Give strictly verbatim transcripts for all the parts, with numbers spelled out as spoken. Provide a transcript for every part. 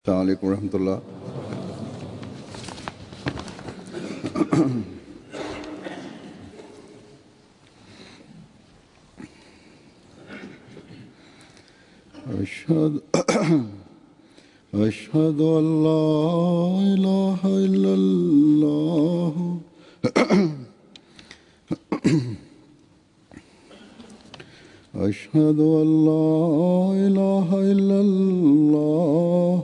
السلام علیکم ورحمۃ اللہ۔ اشہد اشہد ان لا الہ الا اللہ اشہد ان لا الہ الا اللہ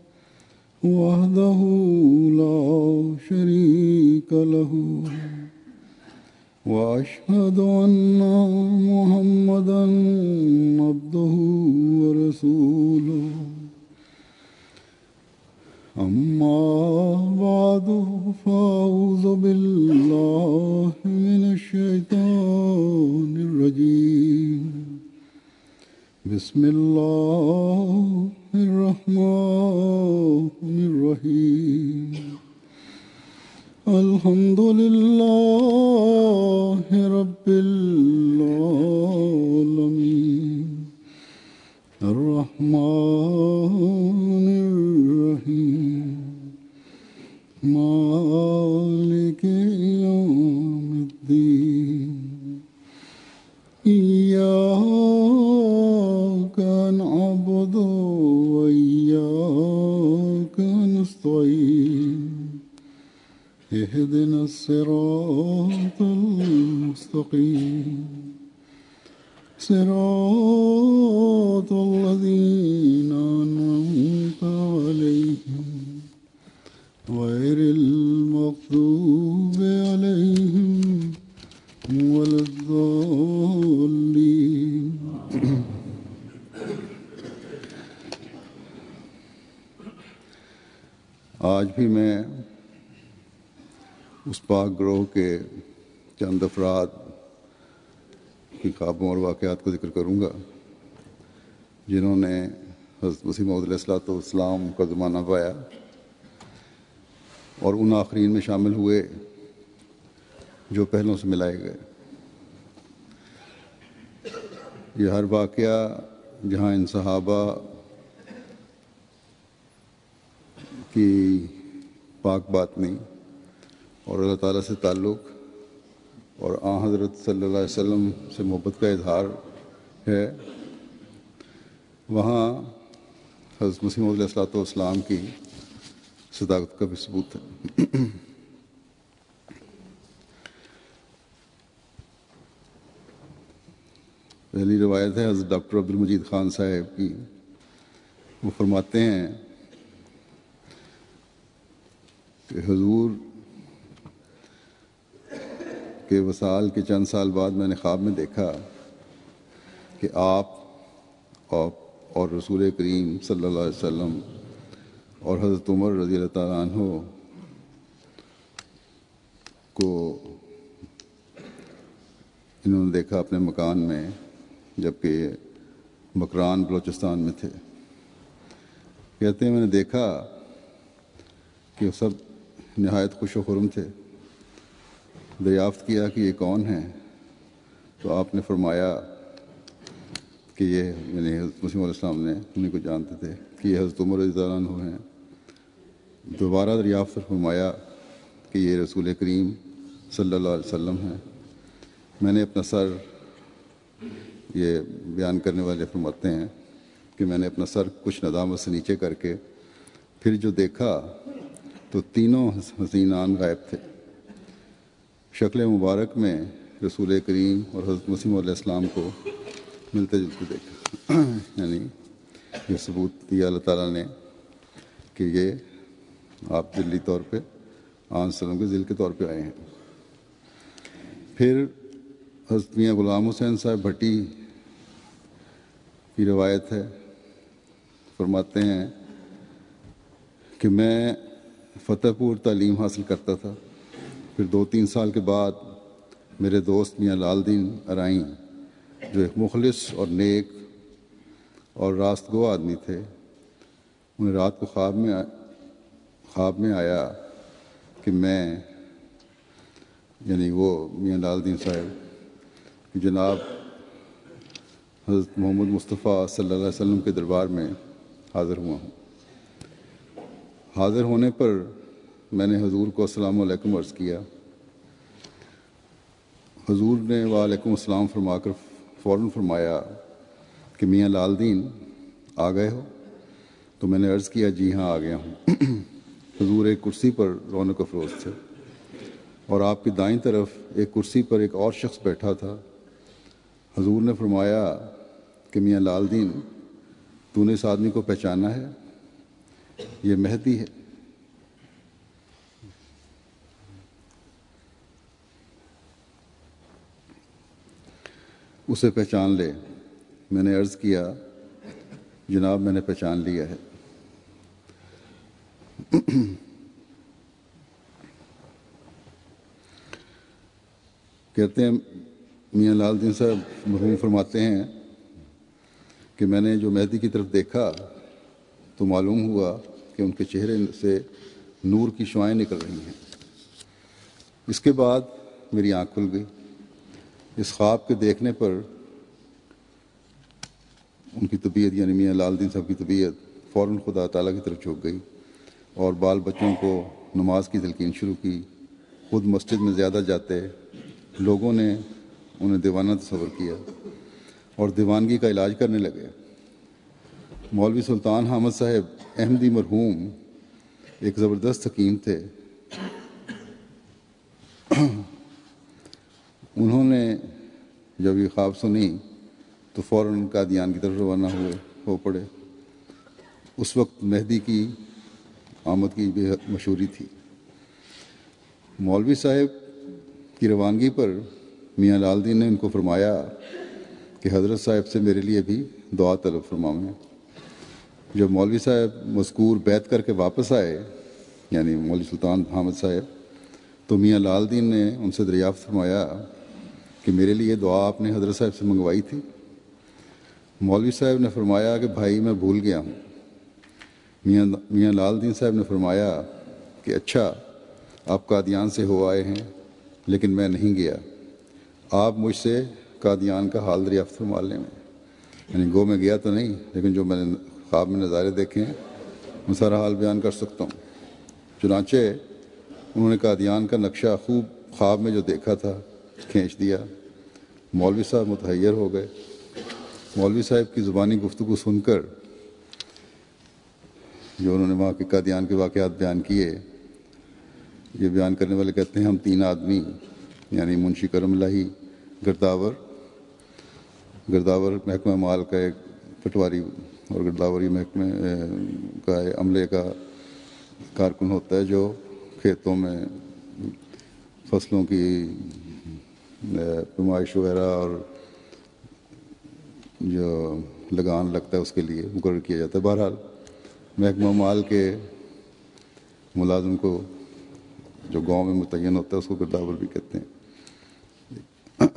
وحدہ لا شریک لہ واشہد ان محمدا عبدہ ورسولہ اما بعد فاعوذ باللہ من الشیطان الرجیم بسم اللہ الرحمن الرحیم الحمد للہ رب العالمین الرحمن الرحیم مالک یوم الدین إياك نعبد وإياك نستعين اهدنا الصراط المستقيم صراط الذين أنعمت عليهم غير المغضوب عليهم ولا الضالين۔ آج بھی میں اس پاک گروہ کے چند افراد کی خوابوں اور واقعات کو ذکر کروں گا جنہوں نے حضرت مسیح موعود علیہ الصلوۃ والسلام کا زمانہ پایا اور ان آخرین میں شامل ہوئے جو پہلوں سے ملائے گئے۔ یہ ہر واقعہ جہاں ان صحابہ کی پاک باطنی اور اللہ تعالیٰ سے تعلق اور آن حضرت صلی اللہ علیہ وسلم سے محبت کا اظہار ہے، وہاں حضرت مسیح موعود علیہ الصلوۃ والسلام کی صداقت کا بھی ثبوت ہے۔ پہلی روایت ہے حضرت ڈاکٹر عبد المجید خان صاحب کی۔ وہ فرماتے ہیں کہ حضور کے وصال کے چند سال بعد میں نے خواب میں دیکھا کہ آپ اور رسول کریم صلی اللہ علیہ وسلم اور حضرت عمر رضی اللہ تعالیٰ عنہ کو انہوں نے دیکھا اپنے مکان میں، جبکہ مکران بلوچستان میں تھے۔ کہتے ہیں میں نے دیکھا کہ وہ سب نہایت خوش و خرم تھے۔ دریافت کیا کہ یہ کون ہیں، تو آپ نے فرمایا کہ یہ یعنی حضرت مسیح علیہ السلام نے انہیں کو جانتے تھے کہ یہ حضرت عمر رضی اللہ عنہ ہیں۔ دوبارہ دریافت فرمایا کہ یہ رسول کریم صلی اللہ علیہ وسلم ہیں۔ میں نے اپنا سر، یہ بیان کرنے والے فرماتے ہیں کہ میں نے اپنا سر کچھ ندامت سے نیچے کر کے پھر جو دیکھا تو تینوں حسینان غائب تھے۔ شکل مبارک میں رسول کریم اور حضرت مسیح علیہ السلام کو ملتے جلتے دیکھا، یعنی یہ ثبوت دیا اللہ تعالیٰ نے کہ یہ آپ ذلی طور پہ آن سلم کے ذل کے طور پہ آئے ہیں۔ پھر حضرت میاں غلام حسین صاحب بھٹی کی روایت ہے، فرماتے ہیں کہ میں فتح پور تعلیم حاصل کرتا تھا۔ پھر دو تین سال کے بعد میرے دوست میاں لال دین ارائیں، جو ایک مخلص اور نیک اور راست گو آدمی تھے، انہیں رات کو خواب میں خواب میں آیا کہ میں یعنی وہ میاں لال دین صاحب جناب حضرت محمد مصطفیٰ صلی اللہ علیہ وسلم کے دربار میں حاضر ہوا ہوں۔ حاضر ہونے پر میں نے حضور کو السلام علیکم عرض کیا۔ حضور نے وعلیکم السلام فرما کر فوراً فرمایا کہ میاں لال دین آ گئے ہو؟ تو میں نے عرض کیا جی ہاں آ گیا ہوں۔ حضور ایک کرسی پر رونق افروز تھے اور آپ کی دائیں طرف ایک کرسی پر ایک اور شخص بیٹھا تھا۔ حضور نے فرمایا کہ میاں لال دین، تو نے اس آدمی کو پہچانا ہے؟ یہ مہدی ہے۔ اسے پہچان لے۔ میں نے عرض کیا جناب میں نے پہچان لیا ہے۔ کہتے ہیں میاں لال دین صاحب مرحوم فرماتے ہیں کہ میں نے جو مہدی کی طرف دیکھا تو معلوم ہوا کہ ان کے چہرے سے نور کی شعائیں نکل رہی ہیں۔ اس کے بعد میری آنکھ کھل گئی۔ اس خواب کے دیکھنے پر ان کی طبیعت یعنی میاں لال دین صاحب کی طبیعت فوراً خدا تعالیٰ کی طرف جھک گئی اور بال بچوں کو نماز کی تلقین شروع کی۔ خود مسجد میں زیادہ جاتے، لوگوں نے انہیں دیوانہ تصور کیا اور دیوانگی کا علاج کرنے لگے۔ مولوی سلطان حامد صاحب احمدی مرحوم ایک زبردست حکیم تھے۔ انہوں نے جب یہ خواب سنی تو فوراً قادیان کی طرف روانہ ہوئے ہو پڑے۔ اس وقت مہدی کی آمد کی بے حد مشہوری تھی۔ مولوی صاحب کی روانگی پر میاں لال دین نے ان کو فرمایا کہ حضرت صاحب سے میرے لیے بھی دعا طلب فرمائیں۔ جب مولوی صاحب مذکور بیعت کر کے واپس آئے یعنی مولوی سلطان حامد صاحب، تو میاں لال دین نے ان سے دریافت فرمایا کہ میرے لیے دعا آپ نے حضرت صاحب سے منگوائی تھی؟ مولوی صاحب نے فرمایا کہ بھائی میں بھول گیا ہوں۔ میاں میاں لال دین صاحب نے فرمایا کہ اچھا آپ قادیان سے ہو آئے ہیں لیکن میں نہیں گیا، آپ مجھ سے قادیان کا حال دریافت فرما لیں۔ یعنی گو میں گیا تو نہیں لیکن جو میں نے خواب میں نظارے دیکھے ہیں میں سارا حال بیان کر سکتا ہوں۔ چنانچہ انہوں نے قادیان کا نقشہ خوب خواب میں جو دیکھا تھا کھینچ دیا۔ مولوی صاحب متحیر ہو گئے۔ مولوی صاحب کی زبانی گفتگو سن کر جو انہوں نے وہاں کے قادیان کے واقعات بیان کیے، یہ بیان کرنے والے کہتے ہیں ہم تین آدمی یعنی منشی کرم الہی، گرداور گرداور محکمہ مال کا ایک پٹواری اور گرداوری محکمہ کا عملے کا کارکن ہوتا ہے جو کھیتوں میں فصلوں کی پیمائش وغیرہ اور جو لگان لگتا ہے اس کے لیے مقرر کیا جاتا ہے۔ بہرحال محکمہ مال کے ملازم کو جو گاؤں میں متعین ہوتا ہے اس کو گرداور بھی کہتے ہیں۔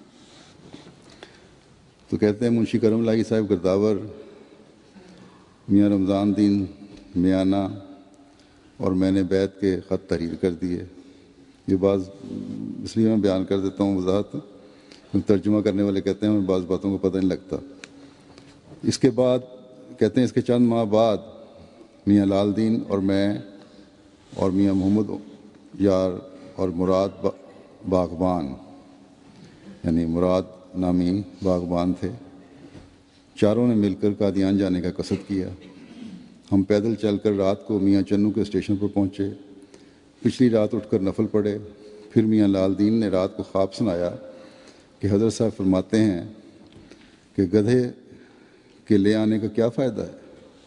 تو کہتے ہیں منشی کرم الہی صاحب گرداور، میاں رمضان دین میانہ اور میں نے بیعت کے خط تحریر کر دیے۔ یہ بعض اس لیے میں بیان کر دیتا ہوں وضاحت، ترجمہ کرنے والے کہتے ہیں ہمیں بعض باتوں کو پتہ نہیں لگتا۔ اس کے بعد کہتے ہیں اس کے چند ماہ بعد میاں لال دین اور میں اور میاں محمد یار اور مراد باغبان یعنی مراد نامی باغبان تھے، چاروں نے مل کر قادیان جانے کا قصد کیا۔ ہم پیدل چل کر رات کو میاں چنو کے اسٹیشن پر پہنچے۔ پچھلی رات اٹھ کر نفل پڑھے۔ پھر میاں لال دین نے رات کو خواب سنایا کہ حضرت صاحب فرماتے ہیں کہ گدھے کے لے آنے کا کیا فائدہ ہے۔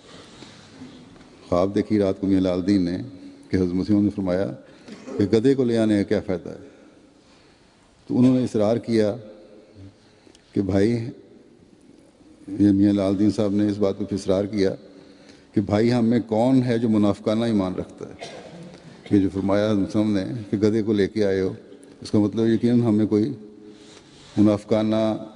خواب دیکھی رات کو میاں لال دین نے کہ حضرت مسیح نے فرمایا کہ گدھے کو لے آنے کا کیا فائدہ ہے۔ تو انہوں نے اصرار کیا کہ بھائی، یہ میاں لال دین صاحب نے اس بات پہ اصرار کیا کہ بھائی ہم میں کون ہے جو منافقانہ ایمان رکھتا ہے۔ یہ جو فرمایا مسلم نے کہ گدھے کو لے کے آئے ہو، اس کا مطلب یقیناً ہم میں کوئی منافقانہ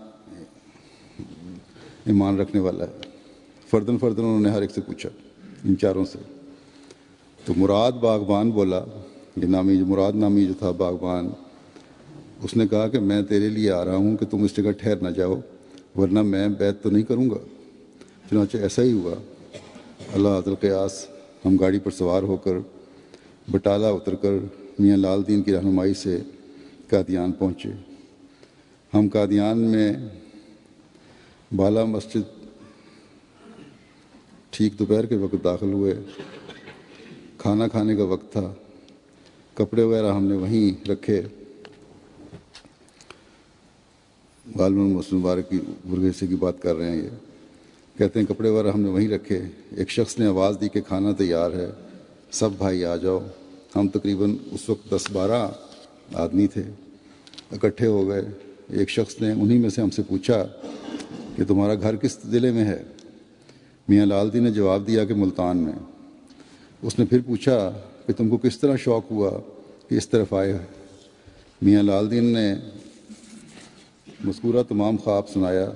ایمان رکھنے والا ہے۔ فردن فردن انہوں نے ہر ایک سے پوچھا، ان چاروں سے۔ تو مراد باغبان بولا، یہ نامی جو مراد نامی جو تھا باغبان، اس نے کہا کہ میں تیرے لیے آ رہا ہوں کہ تم اس جگہ ٹھہر نہ جاؤ ورنہ میں بیعت تو نہیں کروں گا۔ چنانچہ ایسا ہی ہوا۔ اللہ ذوالقیاس ہم گاڑی پر سوار ہو کر بٹالہ اتر کر میاں لال دین کی رہنمائی سے قادیان پہنچے۔ ہم قادیان میں بالا مسجد ٹھیک دوپہر کے وقت داخل ہوئے۔ کھانا کھانے کا وقت تھا، کپڑے وغیرہ ہم نے وہیں رکھے۔ غالباً مسلم مبارک کی برگیسے کی بات کر رہے ہیں، یہ کہتے ہیں کپڑے وغیرہ ہم نے وہیں رکھے۔ ایک شخص نے آواز دی کہ کھانا تیار ہے، سب بھائی آ جاؤ۔ ہم تقریباً اس وقت دس بارہ آدمی تھے، اکٹھے ہو گئے۔ ایک شخص نے انہی میں سے ہم سے پوچھا کہ تمہارا گھر کس ضلع میں ہے؟ میاں لال دین نے جواب دیا کہ ملتان میں۔ اس نے پھر پوچھا کہ تم کو کس طرح شوق ہوا کہ اس طرف آئے؟ میاں لال دین نے مذکورہ تمام خواب سنایا۔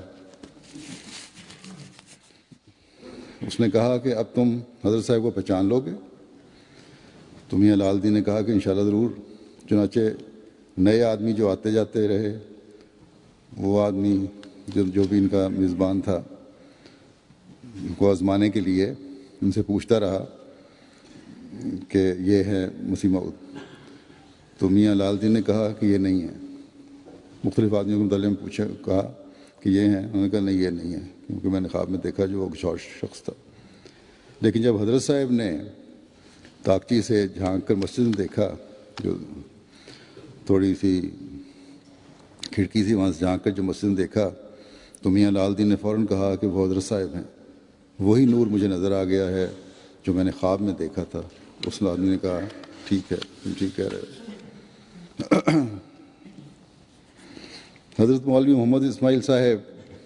اس نے کہا کہ اب تم حضرت صاحب کو پہچان لو گے؟ تو میاں لال دین نے کہا کہ انشاءاللہ ضرور۔ چنانچہ نئے آدمی جو آتے جاتے رہے، وہ آدمی جو جو بھی ان کا میزبان تھا، ان کو آزمانے کے لیے ان سے پوچھتا رہا کہ یہ ہے مسیح موعود۔ تو میاں لال دین نے کہا کہ یہ نہیں ہے۔ مختلف آدمیوں کے متعلق میں پوچھا، کہا کہ یہ ہیں، انہوں نے کہا نہیں یہ نہیں ہے، کیونکہ میں نے خواب میں دیکھا جو وہ کچھ اور شخص تھا۔ لیکن جب حضرت صاحب نے تاکچی سے جھانک کر مسجد میں دیکھا، جو تھوڑی سی کھڑکی تھی وہاں سے جھانک کر جو مسجد میں دیکھا، تو میاں لال دین نے فوراً کہا کہ وہ حضرت صاحب ہیں، وہی نور مجھے نظر آ گیا ہے جو میں نے خواب میں دیکھا تھا۔ اس آدمی نے کہا ٹھیک ہے، تم ٹھیک کہہ رہے ہو۔ حضرت مولوی محمد اسماعیل صاحب،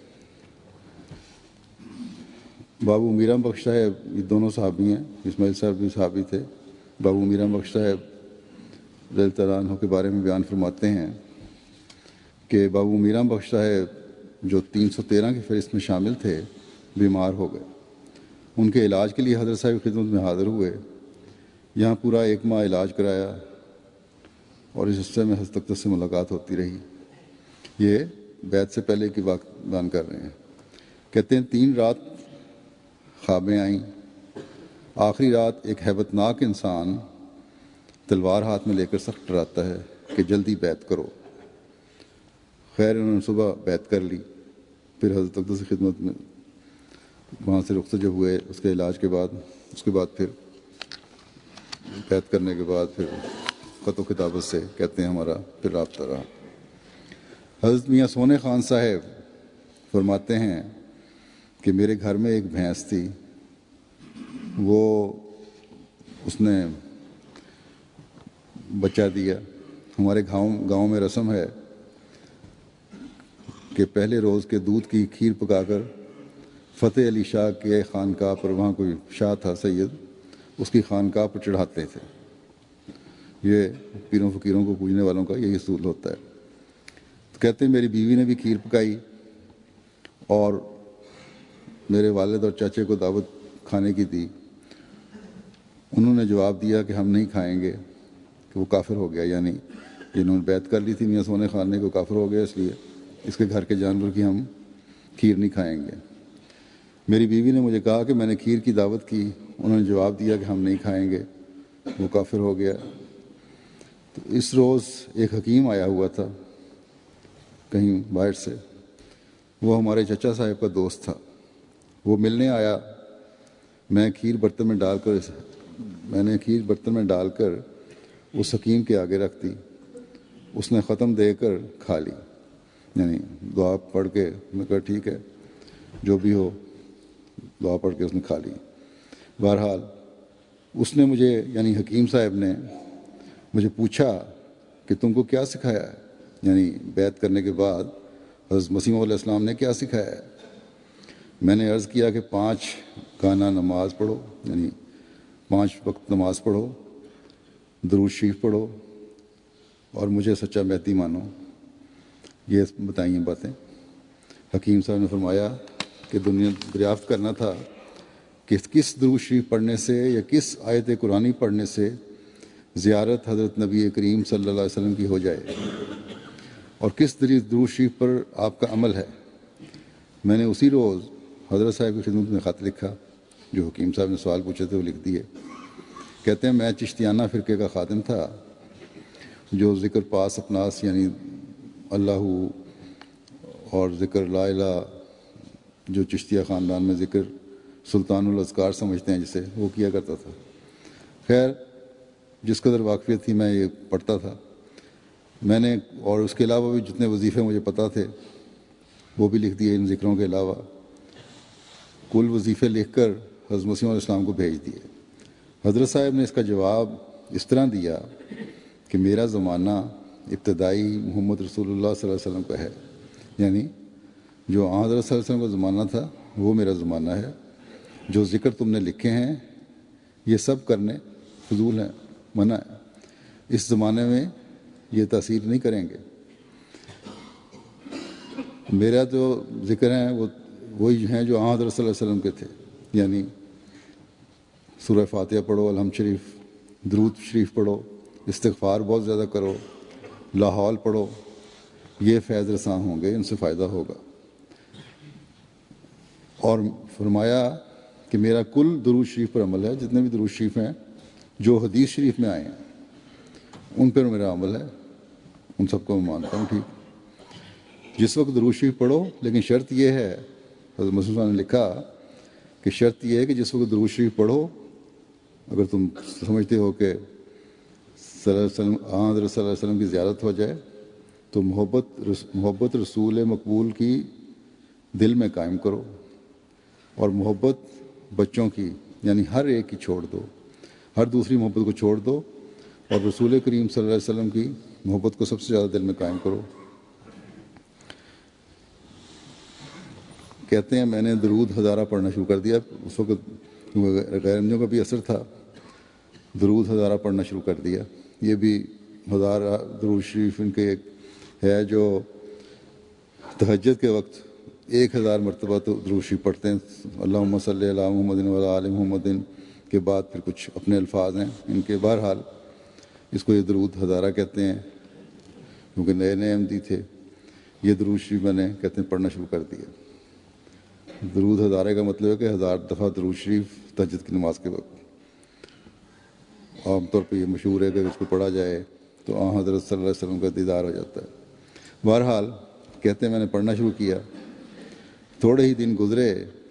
بابو میرم بخش صاحب، یہ دونوں صحابی ہیں۔ اسماعیل صاحب بھی صحابی تھے۔ بابو میرم بخش صاحب رضی اللہ تعالیٰ عنہ کے بارے میں بیان فرماتے ہیں کہ بابو میرم بخش صاحب جو تین سو تیرہ کی فہرست میں شامل تھے، بیمار ہو گئے۔ ان کے علاج کے لیے حضرت صاحب کی خدمت میں حاضر ہوئے۔ یہاں پورا ایک ماہ علاج کرایا اور اس حصے میں حضرت اقدس سے ملاقات ہوتی رہی۔ یہ بیعت سے پہلے کی بات بیان کر رہے ہیں۔ کہتے ہیں تین رات خوابیں آئیں۔ آخری رات ایک ہیبت ناک انسان تلوار ہاتھ میں لے کر سخت ڈراتا ہے کہ جلدی بیعت کرو۔ خیر انہوں نے صبح بیعت کر لی۔ پھر حضرت اقدس کی خدمت میں وہاں سے رخصت جب ہوئے، اس کے علاج کے بعد، اس کے بعد پھر بیعت کرنے کے بعد پھر خط و کتابت سے کہتے ہیں ہمارا پھر رابطہ رہا۔ حضرت میاں سونے خان صاحب فرماتے ہیں کہ میرے گھر میں ایک بھینس تھی، وہ اس نے بچہ دیا۔ ہمارے گاؤں گاؤں میں رسم ہے کہ پہلے روز کے دودھ کی کھیر پکا کر فتح علی شاہ کے خانقاہ پر، وہاں کوئی شاہ تھا سید، اس کی خانقاہ پر چڑھاتے تھے۔ یہ پیروں فقیروں کو پوجنے والوں کا یہی اصول ہوتا ہے۔ تو کہتے ہیں میری بیوی نے بھی کھیر پکائی اور میرے والد اور چاچے کو دعوت کھانے کی دی۔ انہوں نے جواب دیا کہ ہم نہیں کھائیں گے، کہ وہ کافر ہو گیا، یعنی جنہوں نے بیعت کر لی تھی میاں سونے خان نے، کو کافر ہو گیا، اس لیے اس کے گھر کے جانور کی ہم کھیر نہیں کھائیں گے۔ میری بیوی نے مجھے کہا کہ میں نے کھیر کی دعوت کی، انہوں نے جواب دیا کہ ہم نہیں کھائیں گے، وہ کافر ہو گیا۔ تو اس روز ایک حکیم آیا ہوا تھا کہیں باہر سے، وہ ہمارے چچا صاحب کا دوست تھا۔ وہ ملنے آیا، میں کھیر برتن میں ڈال کر میں نے کھیر برتن میں ڈال کر اس حکیم کے آگے رکھ دی۔ اس نے ختم دے کر کھا لی، یعنی دعا پڑھ کے، میں کہا ٹھیک ہے جو بھی ہو، دعا پڑھ کے اس نے کھا لی۔ بہرحال اس نے مجھے، یعنی حکیم صاحب نے مجھے پوچھا کہ تم کو کیا سکھایا ہے، یعنی بیعت کرنے کے بعد حضرت مسیح علیہ السلام نے کیا سکھایا ہے؟ میں نے عرض کیا کہ پانچ گانا نماز پڑھو، یعنی پانچ وقت نماز پڑھو، درود شریف پڑھو اور مجھے سچا مہدی مانو۔ یہ بتائیں باتیں۔ حکیم صاحب نے فرمایا کہ دنیا دریافت کرنا تھا کہ کس درود شریف پڑھنے سے یا کس آیت قرآنی پڑھنے سے زیارت حضرت نبی کریم صلی اللہ علیہ وسلم کی ہو جائے اور کس درود شریف پر آپ کا عمل ہے۔ میں نے اسی روز حضرت صاحب کی خدمت میں خط لکھا، جو حکیم صاحب نے سوال پوچھے تھے وہ لکھ دیے۔ کہتے ہیں میں چشتیانہ فرقے کا خادم تھا جو ذکر پاس اپناس یعنی اللہ اور ذکر لا الہ جو چشتیہ خاندان میں ذکر سلطان الاذکار سمجھتے ہیں جسے، وہ کیا کرتا تھا۔ خیر جس قدر واقفیت تھی میں یہ پڑھتا تھا میں نے، اور اس کے علاوہ بھی جتنے وظیفے مجھے پتہ تھے وہ بھی لکھ دیے ان ذکروں کے علاوہ۔ کل وظیفے لکھ کر حضرت مسیح علیہ السلام کو بھیج دیے۔ حضرت صاحب نے اس کا جواب اس طرح دیا کہ میرا زمانہ ابتدائی محمد رسول اللہ صلی اللہ علیہ وسلم کا ہے، یعنی جو حضرت صلی اللہ علیہ وسلم کا زمانہ تھا وہ میرا زمانہ ہے۔ جو ذکر تم نے لکھے ہیں یہ سب کرنے فضول ہیں، منع ہے، اس زمانے میں یہ تاثیر نہیں کریں گے۔ میرا جو ذکر ہیں وہ وہی ہیں جو حضرت صلی اللہ علیہ وسلم کے تھے، یعنی سورہ فاتحہ پڑھو، الحمد شریف، درود شریف پڑھو، استغفار بہت زیادہ کرو، لا حول پڑھو، یہ فیض رساں ہوں گے، ان سے فائدہ ہوگا۔ اور فرمایا کہ میرا کل درود شریف پر عمل ہے، جتنے بھی درود شریف ہیں جو حدیث شریف میں آئے ہیں ان پر میرا عمل ہے، ان سب کو میں مانتا ہوں۔ ٹھیک، جس وقت درود شریف پڑھو، لیکن شرط یہ ہے، حضرت مسیح نے لکھا کہ شرط یہ ہے کہ جس وقت درود شریف پڑھو، اگر تم سمجھتے ہو کہ صلی اللہ علیہ وسلم حضرت صلی اللہ علیہ وسلم کی زیارت ہو جائے تو محبت محبت رسول مقبول کی دل میں قائم کرو، اور محبت بچوں کی یعنی ہر ایک کی چھوڑ دو، ہر دوسری محبت کو چھوڑ دو، اور رسول کریم صلی اللہ علیہ وسلم کی محبت کو سب سے زیادہ دل میں قائم کرو۔ کہتے ہیں میں نے درود ہزارہ پڑھنا شروع کر دیا، اس وقت غیر احمدیوں کا بھی اثر تھا، درود ہزارہ پڑھنا شروع کر دیا۔ یہ بھی ہزارہ درود شریف ان کے ایک ہے جو تہجد کے وقت ایک ہزار مرتبہ تو درود شریف پڑھتے ہیں، اللہم صلی علی محمد و علی آل محمد کے بعد پھر کچھ اپنے الفاظ ہیں ان کے۔ بہرحال اس کو یہ درود ہزارہ کہتے ہیں، کیونکہ نئے نئے احمدی تھے۔ یہ درود شریف میں نے کہتے ہیں پڑھنا شروع کر دیا۔ درود ہزارے کا مطلب ہے کہ ہزار دفعہ درود شریف تہجد کی نماز کے وقت۔ عام طور پہ یہ مشہور ہے کہ اس کو پڑھا جائے تو آن حضرت صلی اللہ علیہ وسلم کا دیدار ہو جاتا ہے۔ بہرحال کہتے ہیں میں نے پڑھنا شروع کیا، تھوڑے ہی دن گزرے،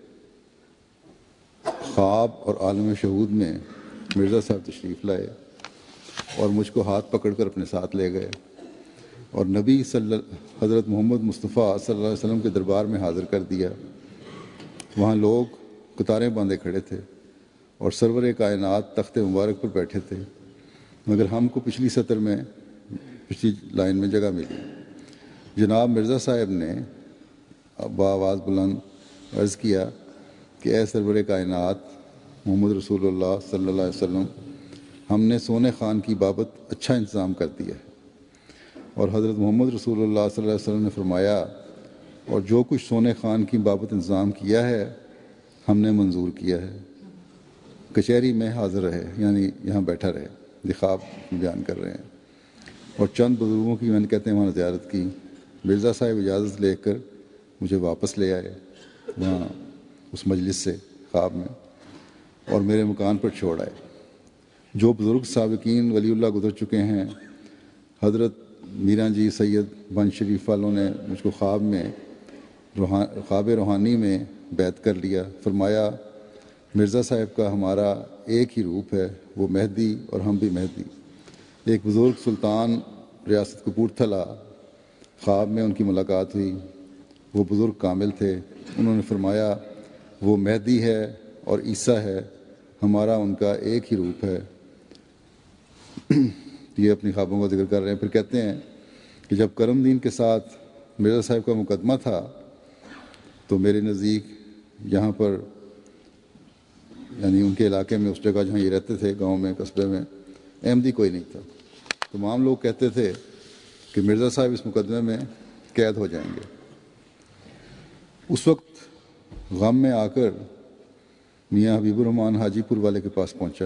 خواب اور عالم شہود میں مرزا صاحب تشریف لائے اور مجھ کو ہاتھ پکڑ کر اپنے ساتھ لے گئے اور نبی صلی حضرت محمد مصطفیٰ صلی اللہ علیہ وسلم کے دربار میں حاضر کر دیا۔ وہاں لوگ قطاریں باندھے کھڑے تھے اور سرور کائنات تخت مبارک پر بیٹھے تھے، مگر ہم کو پچھلی سطر میں پچھلی لائن میں جگہ ملی۔ جناب مرزا صاحب نے بآواز بلند عرض کیا کہ اے سرور کائنات محمد رسول اللہ صلی اللہ علیہ وسلم، ہم نے سونے خان کی بابت اچھا انتظام کر دیا ہے۔ اور حضرت محمد رسول اللہ صلی اللہ علیہ وسلم نے فرمایا، اور جو کچھ سونے خان کی بابت انتظام کیا ہے ہم نے منظور کیا ہے۔ کچہری میں حاضر رہے، یعنی یہاں بیٹھا رہے، یہ خواب بیان کر رہے ہیں۔ اور چند بزرگوں کی میں نے کہتے ہیں وہاں زیارت کی۔ مرزا صاحب اجازت لے کر مجھے واپس لے آئے وہاں اس مجلس سے خواب میں، اور میرے مکان پر چھوڑ آئے۔ جو بزرگ سابقین ولی اللہ گزر چکے ہیں، حضرت میراں جی سید بن شریف والوں نے مجھ کو خواب میں خواب روحانی میں بیعت کر لیا۔ فرمایا مرزا صاحب کا ہمارا ایک ہی روپ ہے، وہ مہدی اور ہم بھی مہدی۔ ایک بزرگ سلطان ریاست کپورتھلا، خواب میں ان کی ملاقات ہوئی، وہ بزرگ کامل تھے۔ انہوں نے فرمایا وہ مہدی ہے اور عیسیٰ ہے، ہمارا ان کا ایک ہی روپ ہے۔ یہ اپنی خوابوں کا ذکر کر رہے ہیں۔ پھر کہتے ہیں کہ جب کرم دین کے ساتھ مرزا صاحب کا مقدمہ تھا تو میرے نزدیک یہاں پر یعنی ان کے علاقے میں اس جگہ جہاں یہ رہتے تھے، گاؤں میں، قصبے میں، احمدی کوئی نہیں تھا۔ تمام لوگ کہتے تھے کہ مرزا صاحب اس مقدمے میں قید ہو جائیں گے۔ اس وقت غم میں آ کر میاں حبیب الرحمن حاجی پور والے کے پاس پہنچا۔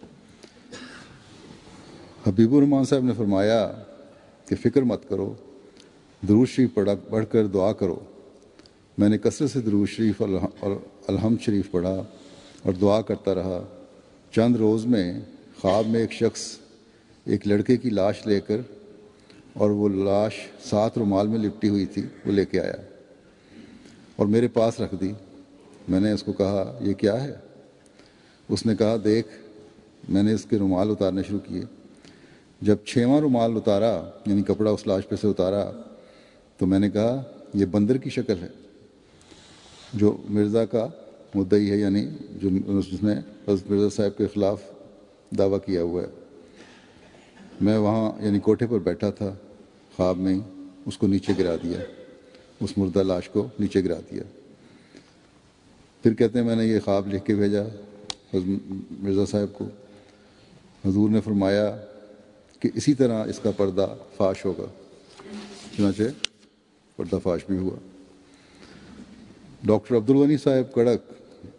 حبیب الرحمن صاحب نے فرمایا کہ فکر مت کرو، درود شریف پڑھا پڑھ کر دعا کرو۔ میں نے کثرت سے درود شریف اور الحمد شریف پڑھا اور دعا کرتا رہا۔ چند روز میں خواب میں ایک شخص ایک لڑکے کی لاش لے کر، اور وہ لاش سات رومال میں لپٹی ہوئی تھی، وہ لے کے آیا اور میرے پاس رکھ دی۔ میں نے اس کو کہا یہ کیا ہے؟ اس نے کہا دیکھ۔ میں نے اس کے رومال اتارنے شروع کیے۔ جب چھواں رومال اتارا، یعنی کپڑا اس لاش پہ سے اتارا، تو میں نے کہا یہ بندر کی شکل ہے جو مرزا کا مدعی ہے، یعنی جو جس نے حضرت مرزا صاحب کے خلاف دعویٰ کیا ہوا ہے۔ میں وہاں یعنی کوٹھے پر بیٹھا تھا، خواب میں ہی اس کو نیچے گرا دیا، اس مردہ لاش کو نیچے گرا دیا۔ پھر کہتے ہیں میں نے یہ خواب لکھ کے بھیجا حضرت مرزا صاحب کو۔ حضور نے فرمایا کہ اسی طرح اس کا پردہ فاش ہوگا، چنانچہ پردہ فاش بھی ہوا۔ ڈاکٹر عبدالغنی صاحب کڑک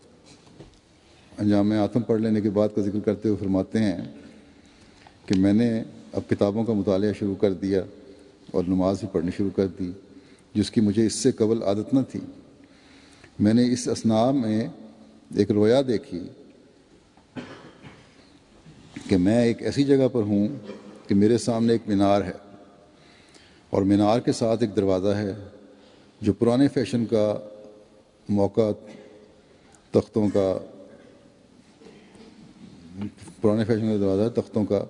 انجام آتم پڑھ لینے کے بعد کا ذکر کرتے ہوئے فرماتے ہیں کہ میں نے اب کتابوں کا مطالعہ شروع کر دیا اور نماز بھی پڑھنی شروع کر دی، جس کی مجھے اس سے قبل عادت نہ تھی۔ میں نے اس اثناء میں ایک رویا دیکھی کہ میں ایک ایسی جگہ پر ہوں کہ میرے سامنے ایک مینار ہے، اور مینار کے ساتھ ایک دروازہ ہے جو پرانے فیشن کا موقع تختوں کا پرانے فیشن کا دروازہ ہے، تختوں کا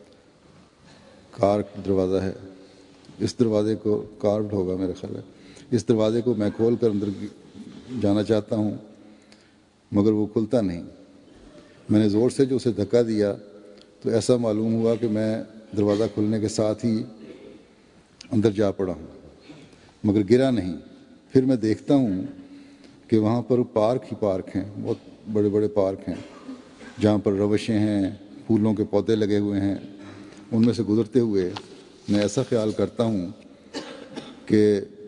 کارک دروازہ ہے۔ اس دروازے کو کارڈ ہوگا میرا خیال ہے۔ اس دروازے کو میں کھول کر اندر جانا چاہتا ہوں مگر وہ کھلتا نہیں۔ میں نے زور سے جو اسے دھکا دیا تو ایسا معلوم ہوا کہ میں دروازہ کھلنے کے ساتھ ہی اندر جا پڑا ہوں مگر گرا نہیں۔ پھر میں دیکھتا ہوں کہ وہاں پر پارک ہی پارک ہیں، بہت بڑے بڑے پارک ہیں جہاں پر روشیں ہیں، پھولوں کے پودے لگے ہوئے ہیں۔ ان میں سے گزرتے ہوئے میں ایسا خیال کرتا ہوں کہ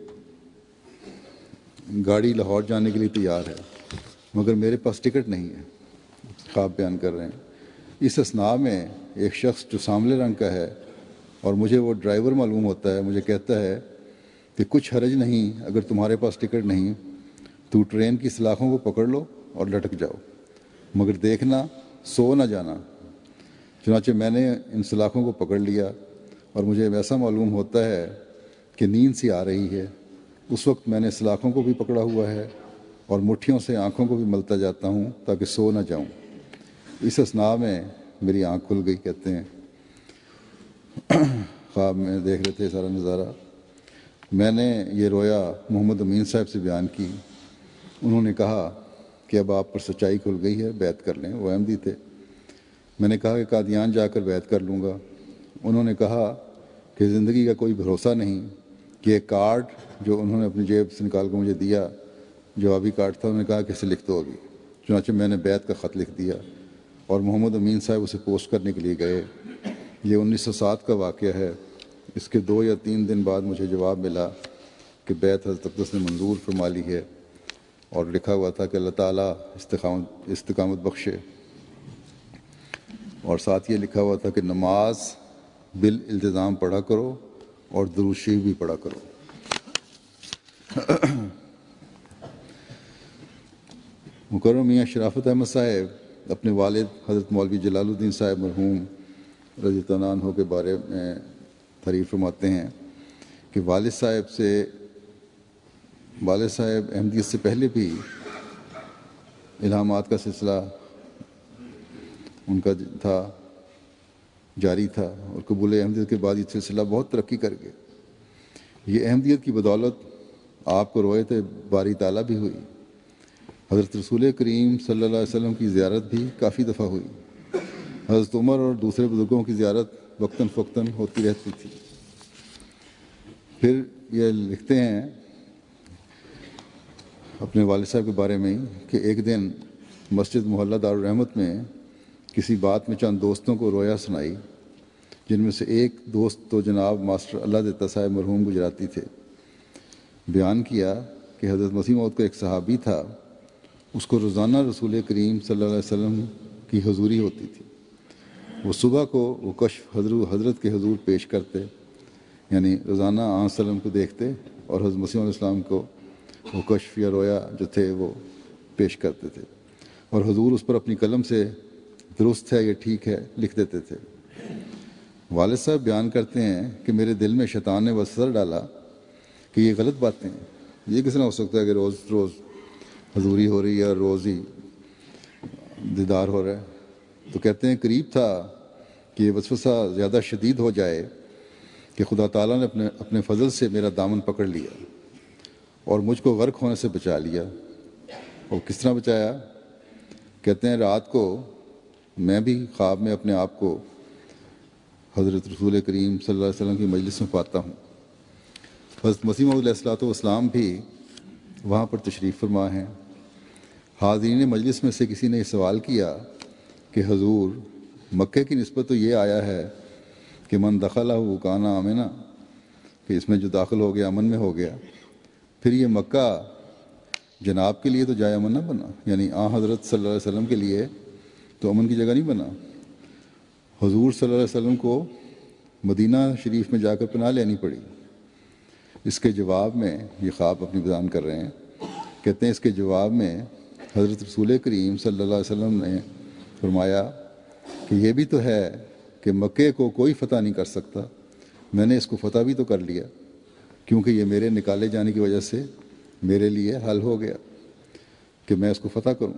گاڑی لاہور جانے کے لیے تیار ہے مگر میرے پاس ٹکٹ نہیں ہے۔ خواب بیان کر رہے ہیں۔ اس اثناء میں ایک شخص جو سانولے رنگ کا ہے اور مجھے وہ ڈرائیور معلوم ہوتا ہے، مجھے کہتا ہے کہ کچھ حرج نہیں، اگر تمہارے پاس ٹکٹ نہیں تو ٹرین کی سلاخوں کو پکڑ لو اور لٹک جاؤ، مگر دیکھنا سو نہ جانا۔ چنانچہ میں نے ان سلاخوں کو پکڑ لیا اور مجھے ویسا معلوم ہوتا ہے کہ نیند سی آ رہی ہے۔ اس وقت میں نے سلاخوں کو بھی پکڑا ہوا ہے اور مٹھیوں سے آنکھوں کو بھی ملتا جاتا ہوں تاکہ سو نہ جاؤں۔ اس اثناء میں میری آنکھ کھل گئی، کہتے ہیں خواب میں دیکھ رہے تھے سارا نظارہ۔ میں نے یہ رویا محمد امین صاحب سے بیان کی۔ انہوں نے کہا کہ اب آپ پر سچائی کھل گئی ہے، بیعت کر لیں۔ وہ احمدی تھے۔ میں نے کہا کہ قادیان جا کر بیعت کر لوں گا۔ انہوں نے کہا کہ زندگی کا کوئی بھروسہ نہیں، کہ ایک کارڈ جو انہوں نے اپنی جیب سے نکال کر مجھے دیا، جوابی کارڈ تھا، انہوں نے کہا کہ اسے لکھ دو ابھی۔ چنانچہ میں نے بیعت کا خط لکھ دیا اور محمد امین صاحب اسے پوسٹ کرنے کے لیے گئے۔ یہ انیس سو سات کا واقعہ ہے۔ اس کے دو یا تین دن بعد مجھے جواب ملا کہ بیعت حضرت اقدس نے منظور فرما لی ہے، اور لکھا ہوا تھا کہ اللہ تعالیٰ استقامت استقامت بخشے، اور ساتھ یہ لکھا ہوا تھا کہ نماز بالالتزام پڑھا کرو اور درود شریف بھی پڑھا کرو۔ مکرم میاں شرافت احمد صاحب اپنے والد حضرت مولوی جلال الدین صاحب مرحوم رضی اللہ عنہ کے بارے میں تعریف فرماتے ہیں کہ والد صاحب سے والد صاحب احمدیت سے پہلے بھی الہامات کا سلسلہ ان کا تھا، جاری تھا، اور قبول احمدیت کے بعد یہ سلسلہ بہت ترقی کر گیا۔ یہ احمدیت کی بدولت آپ کو روایت باری تعالیٰ بھی ہوئی۔ حضرت رسول کریم صلی اللہ علیہ وسلم کی زیارت بھی کافی دفعہ ہوئی۔ حضرت عمر اور دوسرے بزرگوں کی زیارت وقتاً فوقتاً ہوتی رہتی تھی۔ پھر یہ لکھتے ہیں اپنے والد صاحب کے بارے میں کہ ایک دن مسجد محلہ دارالرحمت میں کسی بات میں چند دوستوں کو رویا سنائی، جن میں سے ایک دوست تو جناب ماسٹر اللہ دیتا صاحب مرحوم گجراتی تھے۔ بیان کیا کہ حضرت مسیح موعود کا ایک صحابی تھا، اس کو روزانہ رسول کریم صلی اللہ علیہ وسلم کی حضوری ہوتی تھی۔ وہ صبح کو وہ کشف حضرت حضرت کے حضور پیش کرتے، یعنی روزانہ آن وسلم کو دیکھتے اور حضرت مسیح علیہ السلام کو وہ کشف یا رویا جو تھے وہ پیش کرتے تھے، اور حضور اس پر اپنی قلم سے درست ہے یہ ٹھیک ہے لکھ دیتے تھے۔ والد صاحب بیان کرتے ہیں کہ میرے دل میں شیطان نے وسوسہ ڈالا کہ یہ غلط باتیں ہیں، یہ کس طرح ہو سکتا ہے کہ روز روز حضوری ہو رہی ہے اور روز ہی دیدار ہو رہا ہے۔ تو کہتے ہیں قریب تھا کہ یہ وسوسہ زیادہ شدید ہو جائے کہ خدا تعالیٰ نے اپنے اپنے فضل سے میرا دامن پکڑ لیا اور مجھ کو غرق ہونے سے بچا لیا۔ اور کس طرح بچایا؟ کہتے ہیں رات کو میں بھی خواب میں اپنے آپ کو حضرت رسول کریم صلی اللہ علیہ وسلم کی مجلس میں پاتا ہوں۔ حضرت مسیح موعود علیہ الصلوۃ والسلام بھی وہاں پر تشریف فرما ہیں۔ حاضرین مجلس میں سے کسی نے یہ سوال کیا کہ حضور، مکے کی نسبت تو یہ آیا ہے کہ من دخلہ کان آمنا، کہ اس میں جو داخل ہو گیا امن میں ہو گیا، پھر یہ مکہ جناب کے لیے تو جائے امن نہ بنا، یعنی آن حضرت صلی اللہ علیہ وسلم کے لیے تو امن کی جگہ نہیں بنا۔ حضور صلی اللہ علیہ وسلم کو مدینہ شریف میں جا کر پناہ لینی پڑی۔ اس کے جواب میں یہ خواب اپنی بیان کر رہے ہیں، کہتے ہیں اس کے جواب میں حضرت رسول کریم صلی اللہ علیہ وسلم نے فرمایا کہ یہ بھی تو ہے کہ مکے کو کوئی فتح نہیں کر سکتا، میں نے اس کو فتح بھی تو کر لیا، کیونکہ یہ میرے نکالے جانے کی وجہ سے میرے لیے حل ہو گیا کہ میں اس کو فتح کروں۔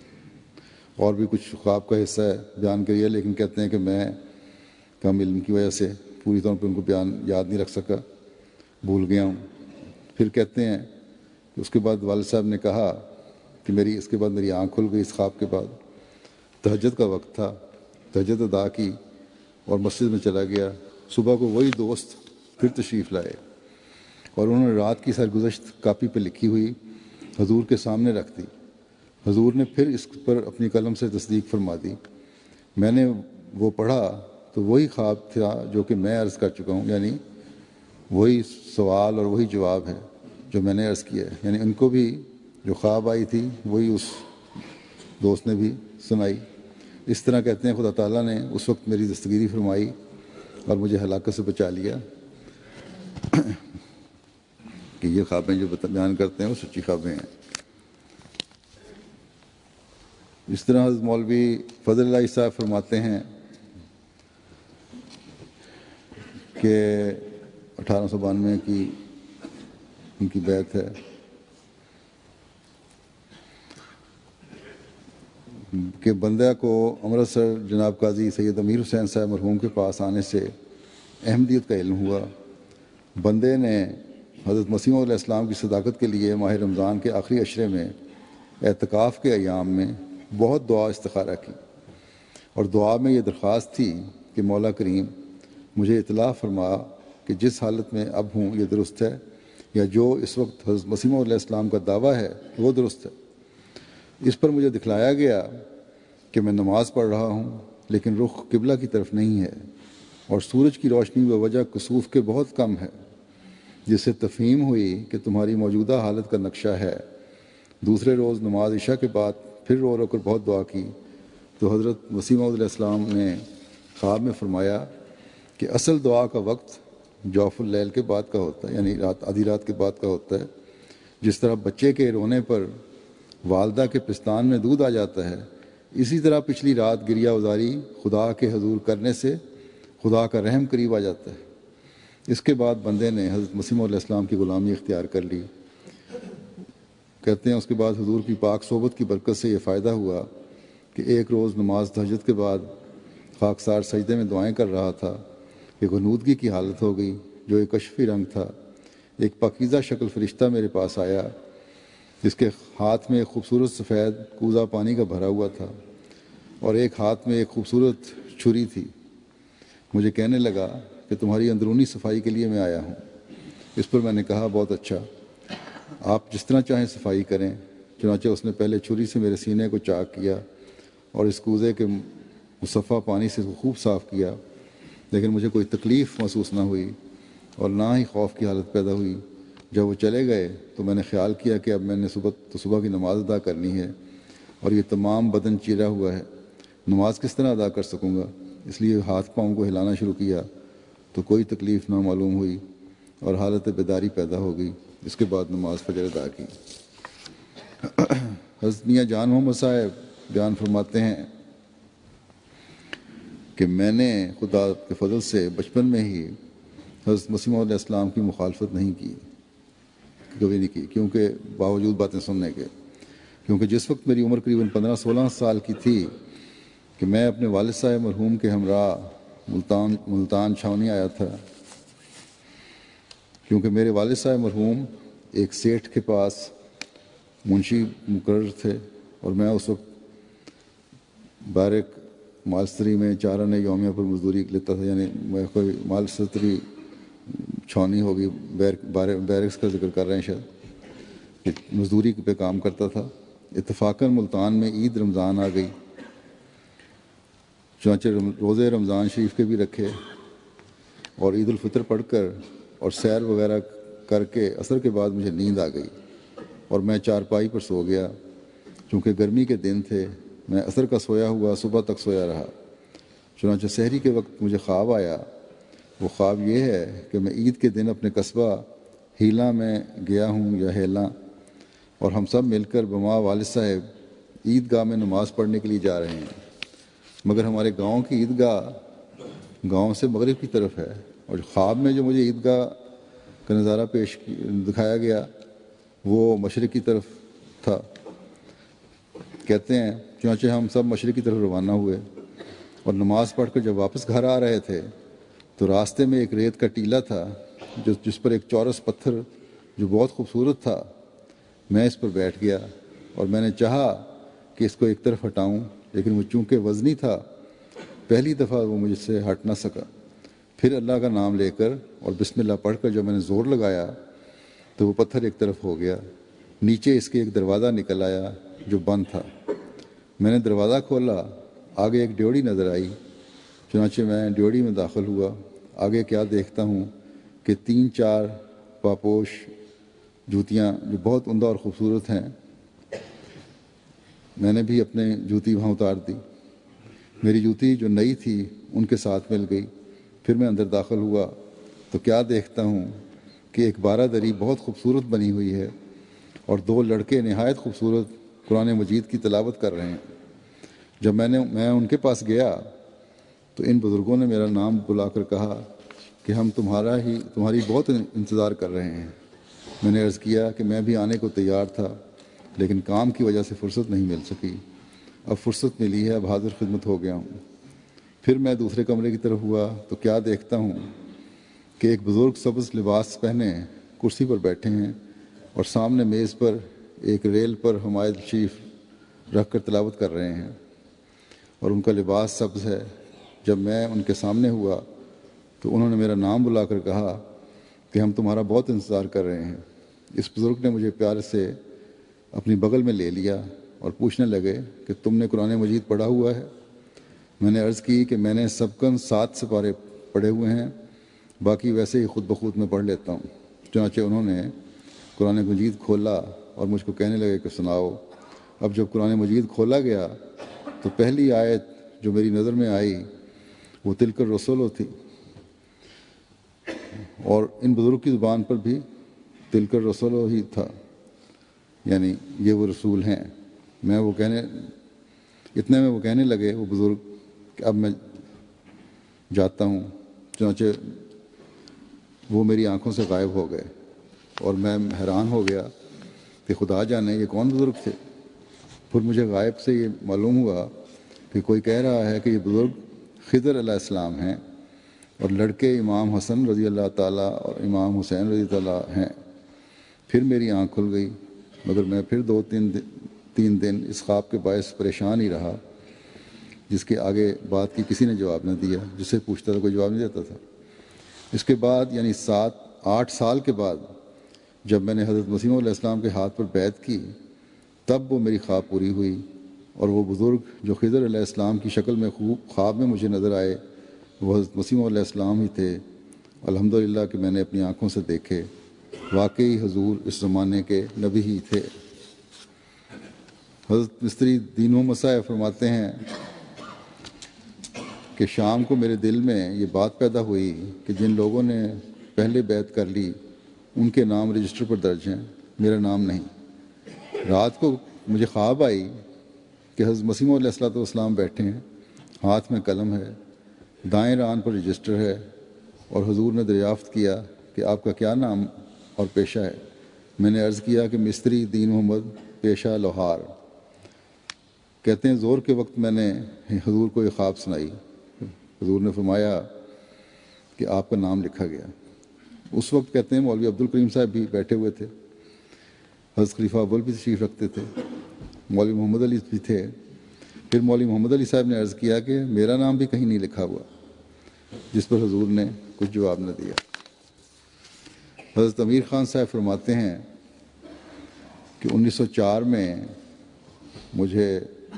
اور بھی کچھ خواب کا حصہ ہے بیان کریے، لیکن کہتے ہیں کہ میں کم علم کی وجہ سے پوری طور پہ ان کو بیان یاد نہیں رکھ سکا، بھول گیا ہوں۔ پھر کہتے ہیں کہ اس کے بعد والد صاحب نے کہا کہ میری اس کے بعد میری آنکھ کھل گئی۔ اس خواب کے بعد تہجد کا وقت تھا، تہجد ادا کی اور مسجد میں چلا گیا۔ صبح کو وہی دوست پھر تشریف لائے اور انہوں نے رات کی سرگزشت کاپی پہ لکھی ہوئی حضور کے سامنے رکھ دی۔ حضور نے پھر اس پر اپنی قلم سے تصدیق فرما دی۔ میں نے وہ پڑھا تو وہی خواب تھا جو کہ میں عرض کر چکا ہوں، یعنی وہی سوال اور وہی جواب ہے جو میں نے عرض کیا ہے، یعنی ان کو بھی جو خواب آئی تھی وہی اس دوست نے بھی سنائی۔ اس طرح کہتے ہیں خدا تعالیٰ نے اس وقت میری دستگیری فرمائی اور مجھے ہلاکت سے بچا لیا کہ یہ خوابیں جو بیان کرتے ہیں وہ سچی خوابیں ہیں۔ اس طرح حضرت مولوی فضل اللہ صاحب فرماتے ہیں کہ اٹھارہ سو بانوے کی ان کی بیعت ہے کہ بندہ کو امرتسر جناب قاضی سید امیر حسین صاحب مرحوم کے پاس آنے سے احمدیت کا علم ہوا۔ بندے نے حضرت مسیح علیہ السلام کی صداقت کے لیے ماہ رمضان کے آخری عشرے میں اعتکاف کے ایام میں بہت دعا استخارہ کی اور دعا میں یہ درخواست تھی کہ مولا کریم مجھے اطلاع فرما کہ جس حالت میں اب ہوں یہ درست ہے، یا جو اس وقت حضرت مسیح علیہ السلام کا دعویٰ ہے وہ درست ہے۔ اس پر مجھے دکھلایا گیا کہ میں نماز پڑھ رہا ہوں لیکن رخ قبلہ کی طرف نہیں ہے اور سورج کی روشنی بوجہ کسوف کے بہت کم ہے، جس سے تفہیم ہوئی کہ تمہاری موجودہ حالت کا نقشہ ہے۔ دوسرے روز نماز عشاء کے بعد پھر رو رو کر بہت دعا کی تو حضرت مسیح موعود علیہ السلام نے خواب میں فرمایا کہ اصل دعا کا وقت جوف اللیل کے بعد کا ہوتا ہے، یعنی رات آدھی رات کے بعد کا ہوتا ہے۔ جس طرح بچے کے رونے پر والدہ کے پستان میں دودھ آ جاتا ہے، اسی طرح پچھلی رات گریہ وزاری خدا کے حضور کرنے سے خدا کا رحم قریب آ جاتا ہے۔ اس کے بعد بندے نے حضرت مسیح علیہ السلام کی غلامی اختیار کر لی۔ کہتے ہیں اس کے بعد حضور کی پاک صحبت کی برکت سے یہ فائدہ ہوا کہ ایک روز نماز تہجد کے بعد خاکسار سجدے میں دعائیں کر رہا تھا کہ غنودگی کی حالت ہو گئی جو ایک کشفی رنگ تھا۔ ایک پاکیزہ شکل فرشتہ میرے پاس آیا جس کے ہاتھ میں ایک خوبصورت سفید کوزہ پانی کا بھرا ہوا تھا اور ایک ہاتھ میں ایک خوبصورت چھری تھی۔ مجھے کہنے لگا کہ تمہاری اندرونی صفائی کے لیے میں آیا ہوں۔ اس پر میں نے کہا بہت اچھا، آپ جس طرح چاہیں صفائی کریں۔ چنانچہ اس نے پہلے چھری سے میرے سینے کو چاک کیا اور اس کوزے کے مصفہ پانی سے خوب صاف کیا، لیکن مجھے کوئی تکلیف محسوس نہ ہوئی اور نہ ہی خوف کی حالت پیدا ہوئی۔ جب وہ چلے گئے تو میں نے خیال کیا کہ اب میں نے صبح تو صبح کی نماز ادا کرنی ہے اور یہ تمام بدن چیرا ہوا ہے، نماز کس طرح ادا کر سکوں گا؟ اس لیے ہاتھ پاؤں کو ہلانا شروع کیا تو کوئی تکلیف نہ معلوم ہوئی اور حالت بیداری پیدا ہو گئی۔ اس کے بعد نماز فجر ادا کی۔ حضرت میاں جان محمد صاحب بیان فرماتے ہیں کہ میں نے خدا کے فضل سے بچپن میں ہی حضرت مسیح موعود علیہ السلام کی مخالفت نہیں کی، کبھی نہیں کی، کیونکہ باوجود باتیں سننے کے، کیونکہ جس وقت میری عمر قریباً پندرہ سولہ سال کی تھی کہ میں اپنے والد صاحب مرحوم کے ہمراہ ملتان ملتان چھاونی آیا تھا، کیونکہ میرے والد صاحب مرحوم ایک سیٹھ کے پاس منشی مقرر تھے، اور میں اس وقت بارک مالستری میں چار آنے یومیہ پر مزدوری لیتا تھا، یعنی میں کوئی مالستری چھاونی ہوگی، بیرکس کا ذکر کر رہے ہیں شاید، کہ مزدوری پہ کام کرتا تھا۔ اتفاقاً ملتان میں عید رمضان آ گئی، چنانچہ روزے رمضان شریف کے بھی رکھے، اور عید الفطر پڑھ کر اور سیر وغیرہ کر کے عصر کے بعد مجھے نیند آ گئی اور میں چارپائی پر سو گیا۔ چونکہ گرمی کے دن تھے، میں عصر کا سویا ہوا صبح تک سویا رہا۔ چنانچہ سحری کے وقت مجھے خواب آیا۔ وہ خواب یہ ہے کہ میں عید کے دن اپنے قصبہ ہیلا میں گیا ہوں یا ہیلا، اور ہم سب مل کر بما والد صاحب عید گاہ میں نماز پڑھنے کے لیے جا رہے ہیں، مگر ہمارے گاؤں کی عید گاہ گاؤں سے مغرب کی طرف ہے، اور خواب میں جو مجھے عید گاہ کا نظارہ پیش دکھایا گیا وہ مشرق کی طرف تھا۔ کہتے ہیں چنانچہ ہم سب مشرق کی طرف روانہ ہوئے، اور نماز پڑھ کر جب واپس گھر آ رہے تھے تو راستے میں ایک ریت کا ٹیلہ تھا جو جس پر ایک چورس پتھر جو بہت خوبصورت تھا۔ میں اس پر بیٹھ گیا اور میں نے چاہا کہ اس کو ایک طرف ہٹاؤں، لیکن وہ چونکہ وزنی تھا پہلی دفعہ وہ مجھ سے ہٹ نہ سکا۔ پھر اللہ کا نام لے کر اور بسم اللہ پڑھ کر جب میں نے زور لگایا تو وہ پتھر ایک طرف ہو گیا۔ نیچے اس کے ایک دروازہ نکل آیا جو بند تھا۔ میں نے دروازہ کھولا، آگے ایک ڈیوڑی نظر آئی، چنانچہ میں ڈیوڑی میں داخل ہوا۔ آگے کیا دیکھتا ہوں کہ تین چار پاپوش جوتیاں جو بہت عمدہ اور خوبصورت ہیں، میں نے بھی اپنے جوتی وہاں اتار دی۔ میری جوتی جو نئی تھی ان کے ساتھ مل گئی۔ پھر میں اندر داخل ہوا تو کیا دیکھتا ہوں کہ ایک بارہ دری بہت خوبصورت بنی ہوئی ہے، اور دو لڑکے نہایت خوبصورت قرآن مجید کی تلاوت کر رہے ہیں۔ جب میں نے میں ان کے پاس گیا تو ان بزرگوں نے میرا نام بلا کر کہا کہ ہم تمہارا ہی تمہاری بہت انتظار کر رہے ہیں۔ میں نے عرض کیا کہ میں بھی آنے کو تیار تھا، لیکن کام کی وجہ سے فرصت نہیں مل سکی، اب فرصت ملی ہے، اب حاضر خدمت ہو گیا ہوں۔ پھر میں دوسرے کمرے کی طرف ہوا تو کیا دیکھتا ہوں کہ ایک بزرگ سبز لباس پہنے کرسی پر بیٹھے ہیں، اور سامنے میز پر ایک ریل پر حمایت شریف رکھ کر تلاوت کر رہے ہیں، اور ان کا لباس سبز ہے۔ جب میں ان کے سامنے ہوا تو انہوں نے میرا نام بلا کر کہا کہ ہم تمہارا بہت انتظار کر رہے ہیں۔ اس بزرگ نے مجھے پیار سے اپنی بغل میں لے لیا اور پوچھنے لگے کہ تم نے قرآن مجید پڑھا ہوا ہے؟ میں نے عرض کی کہ میں نے سبقاً سات سپارے پڑھے ہوئے ہیں، باقی ویسے ہی خود بخود میں پڑھ لیتا ہوں۔ چنانچہ انہوں نے قرآن مجید کھولا اور مجھ کو کہنے لگے کہ سناؤ۔ اب جب قرآن مجید کھولا گیا تو پہلی آیت جو میری نظر میں آئی وہ تلک الرسول تھی، اور ان بزرگ کی زبان پر بھی تلک الرسول ہی تھا، یعنی یہ وہ رسول ہیں۔ میں وہ کہنے اتنے میں وہ کہنے لگے وہ بزرگ کہ اب میں جاتا ہوں۔ چنانچہ وہ میری آنکھوں سے غائب ہو گئے، اور میں حیران ہو گیا کہ خدا جانے یہ کون بزرگ تھے۔ پھر مجھے غائب سے یہ معلوم ہوا کہ کوئی کہہ رہا ہے کہ یہ بزرگ خضر علیہ السلام ہیں، اور لڑکے امام حسن رضی اللہ تعالیٰ اور امام حسین رضی اللہ ہیں۔ پھر میری آنکھ کھل گئی، مگر میں پھر دو تین تین دن اس خواب کے باعث پریشان ہی رہا، جس کے آگے بات کی کسی نے جواب نہ دیا، جس سے پوچھتا تھا کوئی جواب نہیں دیتا تھا۔ اس کے بعد یعنی سات آٹھ سال کے بعد جب میں نے حضرت مسیح علیہ السلام کے ہاتھ پر بیعت کی، تب وہ میری خواب پوری ہوئی، اور وہ بزرگ جو خضر علیہ السلام کی شکل میں خوب خواب میں مجھے نظر آئے وہ حضرت مسیح علیہ السلام ہی تھے۔ الحمدللہ کہ میں نے اپنی آنکھوں سے دیکھے، واقعی حضور اس زمانے کے نبی ہی تھے۔ حضرت مستری دین و مسائل فرماتے ہیں کہ شام کو میرے دل میں یہ بات پیدا ہوئی کہ جن لوگوں نے پہلے بیعت کر لی ان کے نام رجسٹر پر درج ہیں، میرا نام نہیں۔ رات کو مجھے خواب آئی کہ حضرت مسیح علیہ الصلوۃ والسلام بیٹھے ہیں، ہاتھ میں قلم ہے، دائیں ران پر رجسٹر ہے، اور حضور نے دریافت کیا کہ آپ کا کیا نام اور پیشہ ہے؟ میں نے عرض کیا کہ مستری دین محمد، پیشہ لوہار۔ کہتے ہیں زور کے وقت میں نے حضور کو یہ خواب سنائی۔ حضور نے فرمایا کہ آپ کا نام لکھا گیا۔ اس وقت کہتے ہیں مولوی عبد الکریم صاحب بھی بیٹھے ہوئے تھے، حضرت خلیفہ اول بھی تشریف رکھتے تھے، مولوی محمد علی بھی تھے۔ پھر مولوی محمد علی صاحب نے عرض کیا کہ میرا نام بھی کہیں نہیں لکھا ہوا، جس پر حضور نے کچھ جواب نہ دیا۔ حضرت امیر خان صاحب فرماتے ہیں کہ انیس سو چار میں مجھے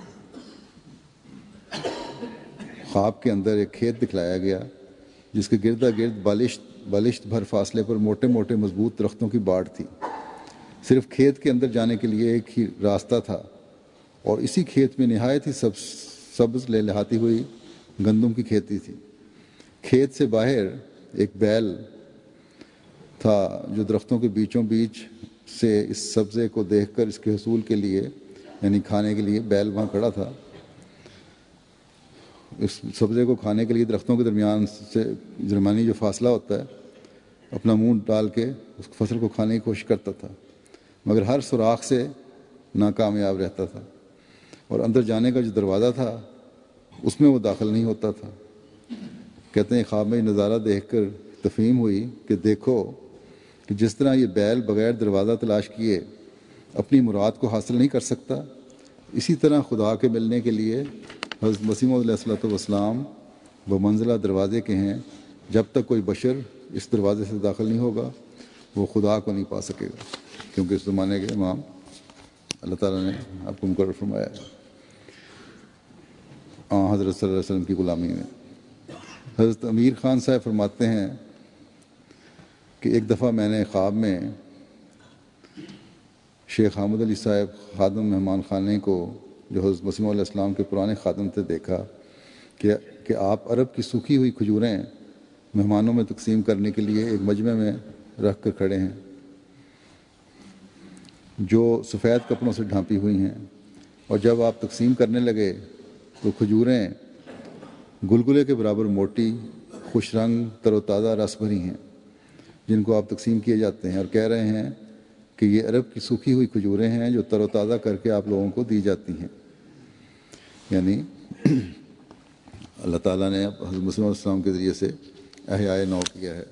خواب کے اندر ایک کھیت دکھلایا گیا جس کے گردا گرد بالشت بالشت بھر فاصلے پر موٹے موٹے مضبوط درختوں کی باڑ تھی۔ صرف کھیت کے اندر جانے کے لیے ایک ہی راستہ تھا، اور اسی کھیت میں نہایت ہی سبز سبز لہلہاتی ہوئی گندم کی کھیتی تھی۔ کھیت سے باہر ایک بیل تھا جو درختوں کے بیچوں بیچ سے اس سبزے کو دیکھ کر اس کے حصول کے لیے یعنی کھانے کے لیے بیل وہاں کھڑا تھا۔ اس سبزے کو کھانے کے لیے درختوں کے درمیان سے درمیانی جو فاصلہ ہوتا ہے اپنا منہ ڈال کے اس فصل کو کھانے کی کوشش کرتا تھا، مگر ہر سوراخ سے ناکامیاب رہتا تھا، اور اندر جانے کا جو دروازہ تھا اس میں وہ داخل نہیں ہوتا تھا۔ کہتے ہیں خواب میں نظارہ دیکھ کر تفہیم ہوئی کہ دیکھو کہ جس طرح یہ بیل بغیر دروازہ تلاش کیے اپنی مراد کو حاصل نہیں کر سکتا، اسی طرح خدا کے ملنے کے لیے حضرت مسیح موعود علیہ الصلوۃ والسلام بمنزلہ دروازے کے ہیں۔ جب تک کوئی بشر اس دروازے سے داخل نہیں ہوگا وہ خدا کو نہیں پا سکے گا، کیونکہ اس زمانے کے امام اللہ تعالیٰ نے آپ کو مقرر فرمایا ہے آن حضرت صلی اللہ علیہ وسلم کی غلامی میں۔ حضرت امیر خان صاحب فرماتے ہیں کہ ایک دفعہ میں نے خواب میں شیخ حامد علی صاحب خادم مہمان خانے کو جو حضرت مسیح موعود علیہ السلام کے پرانے خادم تھے دیکھا کہ کہ آپ عرب کی سوکھی ہوئی کھجوریں مہمانوں میں تقسیم کرنے کے لیے ایک مجمع میں رکھ کر کھڑے ہیں جو سفید کپڑوں سے ڈھانپی ہوئی ہیں، اور جب آپ تقسیم کرنے لگے تو کھجوریں گلگلے کے برابر موٹی، خوش رنگ، تر و تازہ، رس بھری ہیں، جن کو آپ تقسیم کیے جاتے ہیں، اور کہہ رہے ہیں کہ یہ عرب کی سوکھی ہوئی کھجوریں ہیں جو تر و تازہ کر کے آپ لوگوں کو دی جاتی ہیں۔ یعنی اللہ تعالیٰ نے حضرت مسیح علیہ السلام کے ذریعے سے احیاء نو کیا ہے۔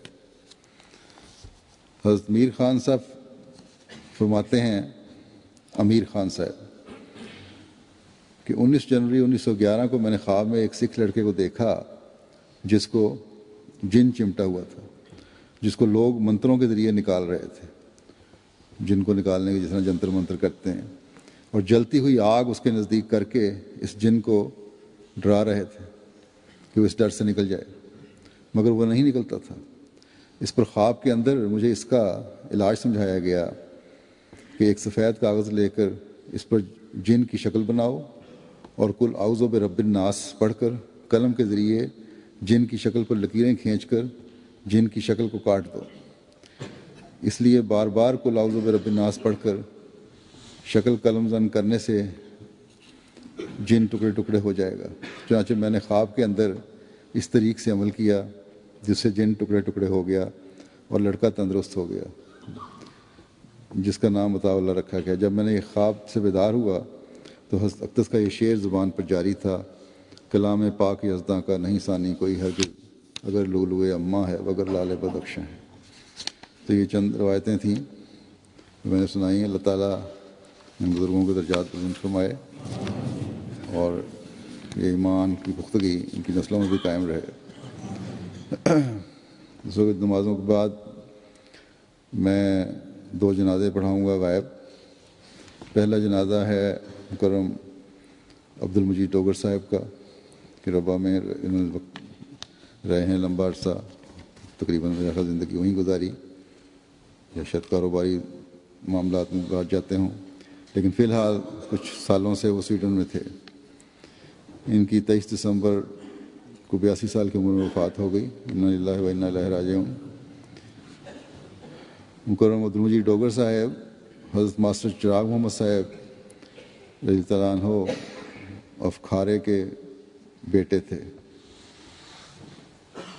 حضرت میر خان صاحب فرماتے ہیں، امیر خان صاحب، کہ انیس جنوری انیس سو گیارہ کو میں نے خواب میں ایک سکھ لڑکے کو دیکھا جس کو جن چمٹا ہوا تھا، جس کو لوگ منتروں کے ذریعے نکال رہے تھے، جن کو نکالنے کی جس طرح جنتر منتر کرتے ہیں، اور جلتی ہوئی آگ اس کے نزدیک کر کے اس جن کو ڈرا رہے تھے کہ وہ اس ڈر سے نکل جائے، مگر وہ نہیں نکلتا تھا۔ اس پر خواب کے اندر مجھے اس کا علاج سمجھایا گیا کہ ایک سفید کاغذ لے کر اس پر جن کی شکل بناؤ اور کل اعوذ برب الناس پڑھ کر قلم کے ذریعے جن کی شکل پر لکیریں کھینچ کر جن کی شکل کو کاٹ دو۔ اس لیے بار بار کل اعوذ برب الناس پڑھ کر شکل قلم زن کرنے سے جن ٹکڑے ٹکڑے ہو جائے گا۔ چنانچہ میں نے خواب کے اندر اس طریق سے عمل کیا جس سے جن ٹکڑے ٹکڑے ہو گیا اور لڑکا تندرست ہو گیا، جس کا نام عطاء اللہ رکھا گیا۔ جب میں نے یہ خواب سے بیدار ہوا تو حضرت اقدس کا یہ شعر زبان پر جاری تھا، کلام پاک یزداں کا نہیں ثانی کوئی ہرگز، اگر لؤلؤ اماں ہے وگر لال بدخشاں ہے۔ تو یہ چند روایتیں تھیں جو میں نے سنائی ہیں۔ اللہ تعالیٰ ان بزرگوں کے درجات بلند فرمائے اور یہ ایمان کی پختگی ان کی نسلوں میں بھی قائم رہے۔ اس وقت نمازوں کے بعد میں دو جنازے پڑھاؤں گا غائب۔ پہلا جنازہ ہے مکرم عبد المجید ڈوگر صاحب کا کہ ربا میں انہوں نے رہے ہیں لمبا عرصہ، تقریباً زندگی وہیں گزاری، یا شاید کاروباری معاملات میں بات جاتے ہوں، لیکن فی الحال کچھ سالوں سے وہ سویڈن میں تھے۔ ان کی تیئیس دسمبر کو بیاسی سال کی عمر میں وفات ہو گئی۔ انا للہ و انا الیہ راجعون۔ مکرم عبد المجید ڈوگر صاحب حضرت ماسٹر چراغ محمد صاحب رضی اللہ عنہ آف کھارے کے بیٹے تھے۔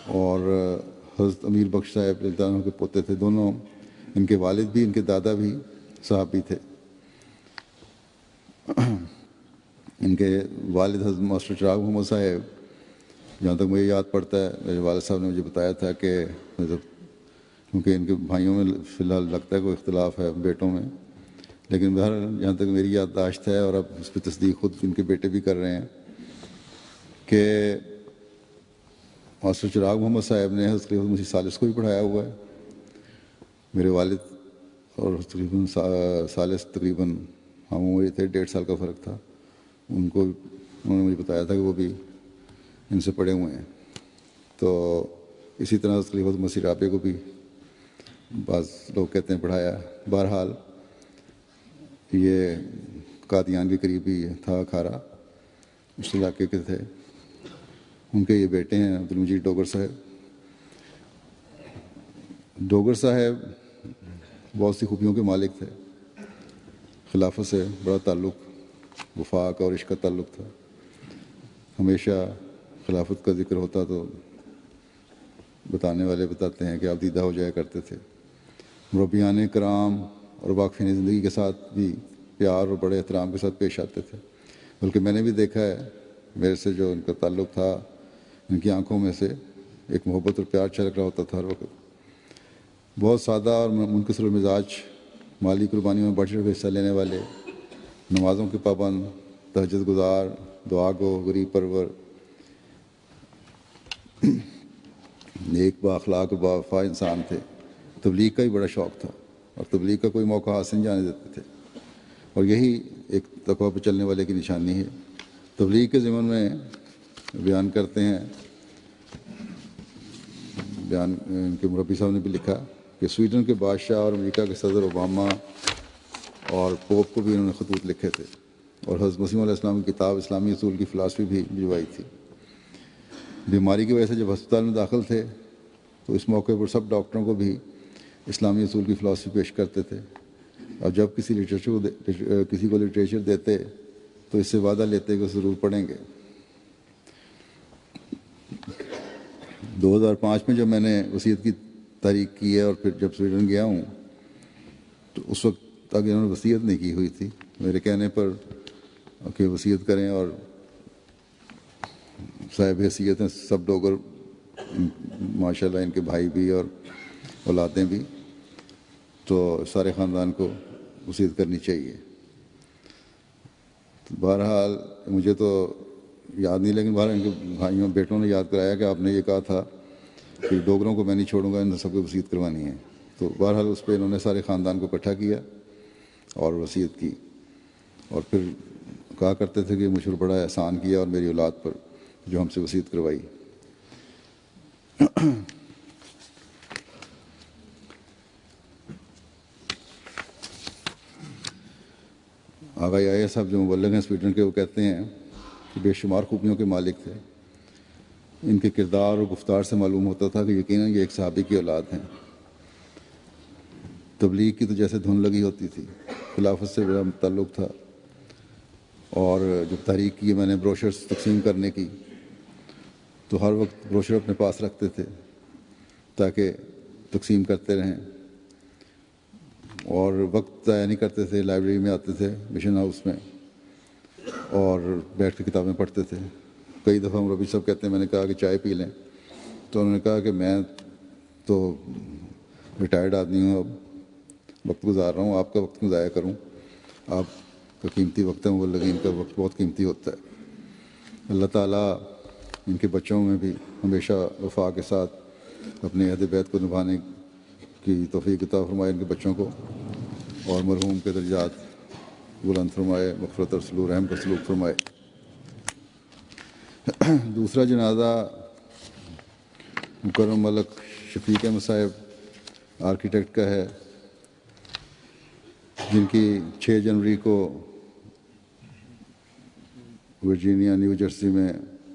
اور حضرت امیر بخش صاحب رضی اللہ عنہ کے پوتے تھے. دونوں ان کے والد بھی ان کے دادا بھی صحابی تھے. ان کے والد حضرت ماسٹر چراغ محمد صاحب، جہاں تک مجھے یاد پڑتا ہے میرے والد صاحب نے مجھے بتایا تھا کہ کیونکہ ان کے بھائیوں میں فی الحال لگتا ہے کوئی اختلاف ہے بیٹوں میں، لیکن بہرحال جہاں تک میری یادداشت ہے اور اب اس پہ تصدیق خود ان کے بیٹے بھی کر رہے ہیں کہ ماسٹر چراغ محمد صاحب نے حضرت خلیفۃ مسیح ثالث کو بھی پڑھایا ہوا ہے. میرے والد اور تقریباً ثالث تقریباً ہم عمر تھے، ڈیڑھ سال کا فرق تھا. ان کو انہوں نے مجھے بتایا تھا کہ وہ بھی ان سے پڑھے ہوئے ہیں. تو اسی طرح حضرت خلیفۃ مسیح رابع کو بھی بعض لوگ کہتے ہیں پڑھایا. بہرحال یہ قادیان کے قریب ہی تھا کھارا، اس علاقے کے تھے. ان کے یہ بیٹے ہیں عبد المجید ڈوگر صاحب. ڈوگر صاحب بہت سی خوبیوں کے مالک تھے. خلافت سے بڑا تعلق، وفاق اور عشق کا تعلق تھا. ہمیشہ خلافت کا ذکر ہوتا تو بتانے والے بتاتے ہیں کہ آپ دیدہ ہو جایا کرتے تھے. مربیان کرام اور واقفین زندگی کے ساتھ بھی پیار اور بڑے احترام کے ساتھ پیش آتے تھے. بلکہ میں نے بھی دیکھا ہے میرے سے جو ان کا تعلق تھا، ان کی آنکھوں میں سے ایک محبت اور پیار چھلک رہا ہوتا تھا ہر وقت. بہت سادہ اور منکسر المزاج، مالی قربانیوں میں بڑھ چڑھ کر حصہ لینے والے، نمازوں کے پابند، تہجد گزار، دعا گو، غریب پرور، نیک با اخلاق اور باوفا انسان تھے. تبلیغ کا بھی بڑا شوق تھا اور تبلیغ کا کوئی موقع ہاتھ سے نہیں جانے دیتے تھے. اور یہی ایک تقویٰ پہ چلنے والے کی نشانی ہے. تبلیغ کے ضمن میں بیان کرتے ہیں، بیان ان کے مربی صاحب نے بھی لکھا کہ سویڈن کے بادشاہ اور امریکہ کے صدر اوباما اور پوپ کو بھی انہوں نے خطوط لکھے تھے. اور حضرت مسیح علیہ السلام کی کتاب اسلامی اصول کی فلاسفی بھی بھجوائی تھی. بیماری کی وجہ سے جب ہسپتال میں داخل تھے تو اس موقع پر سب ڈاکٹروں کو بھی اسلامی اصول کی فلاسفی پیش کرتے تھے. اور جب کسی لٹریچر کو کسی کو لٹریچر دیتے تو اس سے وعدہ لیتے کہ ضرور پڑھیں گے. دو ہزار پانچ میں جب میں نے وصیت کی تحریک کی ہے اور پھر جب سویڈن گیا ہوں تو اس وقت تک انہوں نے وصیت نہیں کی ہوئی تھی. میرے کہنے پر کہ وصیت کریں، اور صاحب حیثیت ہیں سب ڈوگر ماشاء اللہ، ان کے بھائی بھی اور اولادیں بھی، تو سارے خاندان کو وصیت کرنی چاہیے. بہرحال مجھے تو یاد نہیں، لیکن بہرحال ان کے بھائیوں بیٹوں نے یاد کرایا کہ آپ نے یہ کہا تھا کہ ڈوگروں کو میں نہیں چھوڑوں گا، ان سب کو وصیت کروانی ہے. تو بہرحال اس پہ انہوں نے سارے خاندان کو اکٹھا کیا اور وصیت کی. اور پھر کہا کرتے تھے کہ مجھ پر بڑا احسان کیا اور میری اولاد پر جو ہم سے وصیت کروائی. آغا آیا صاحب جو مبلغ ہیں سویڈن کے، وہ کہتے ہیں کہ بے شمار خوبیوں کے مالک تھے. ان کے کردار اور گفتار سے معلوم ہوتا تھا کہ یقیناً یہ ایک صحابی کی اولاد ہیں. تبلیغ کی تو جیسے دھن لگی ہوتی تھی، خلافت سے بڑا تعلق تھا. اور جب تحریک کی میں نے بروشرز تقسیم کرنے کی تو ہر وقت بروشر اپنے پاس رکھتے تھے تاکہ تقسیم کرتے رہیں. اور وقت ضائع نہیں کرتے تھے، لائبریری میں آتے تھے مشن ہاؤس میں اور بیٹھ کے کتابیں پڑھتے تھے. کئی دفعہ مربی صاحب کہتے ہیں میں نے کہا کہ چائے پی لیں، تو انہوں نے کہا کہ میں تو ریٹائرڈ آدمی ہوں، اب وقت گزار رہا ہوں، آپ کا وقت کیوں ضائع کروں؟ آپ کا قیمتی وقت ہے، مبلغین کا وقت بہت قیمتی ہوتا ہے. اللہ تعالیٰ ان کے بچوں میں بھی ہمیشہ وفا کے ساتھ اپنے عہد بیت کو نبھانے کی توفیق عطا فرمائے ان کے بچوں کو، اور مرحوم کے درجات بلند فرمائے، مغفرت اور سلوک رحم کا سلوک فرمائے. دوسرا جنازہ مکرم ملک شفیق احمد صاحب آرکیٹیکٹ کا ہے، جن کی چھ جنوری کو ورجینیا نیو جرسی میں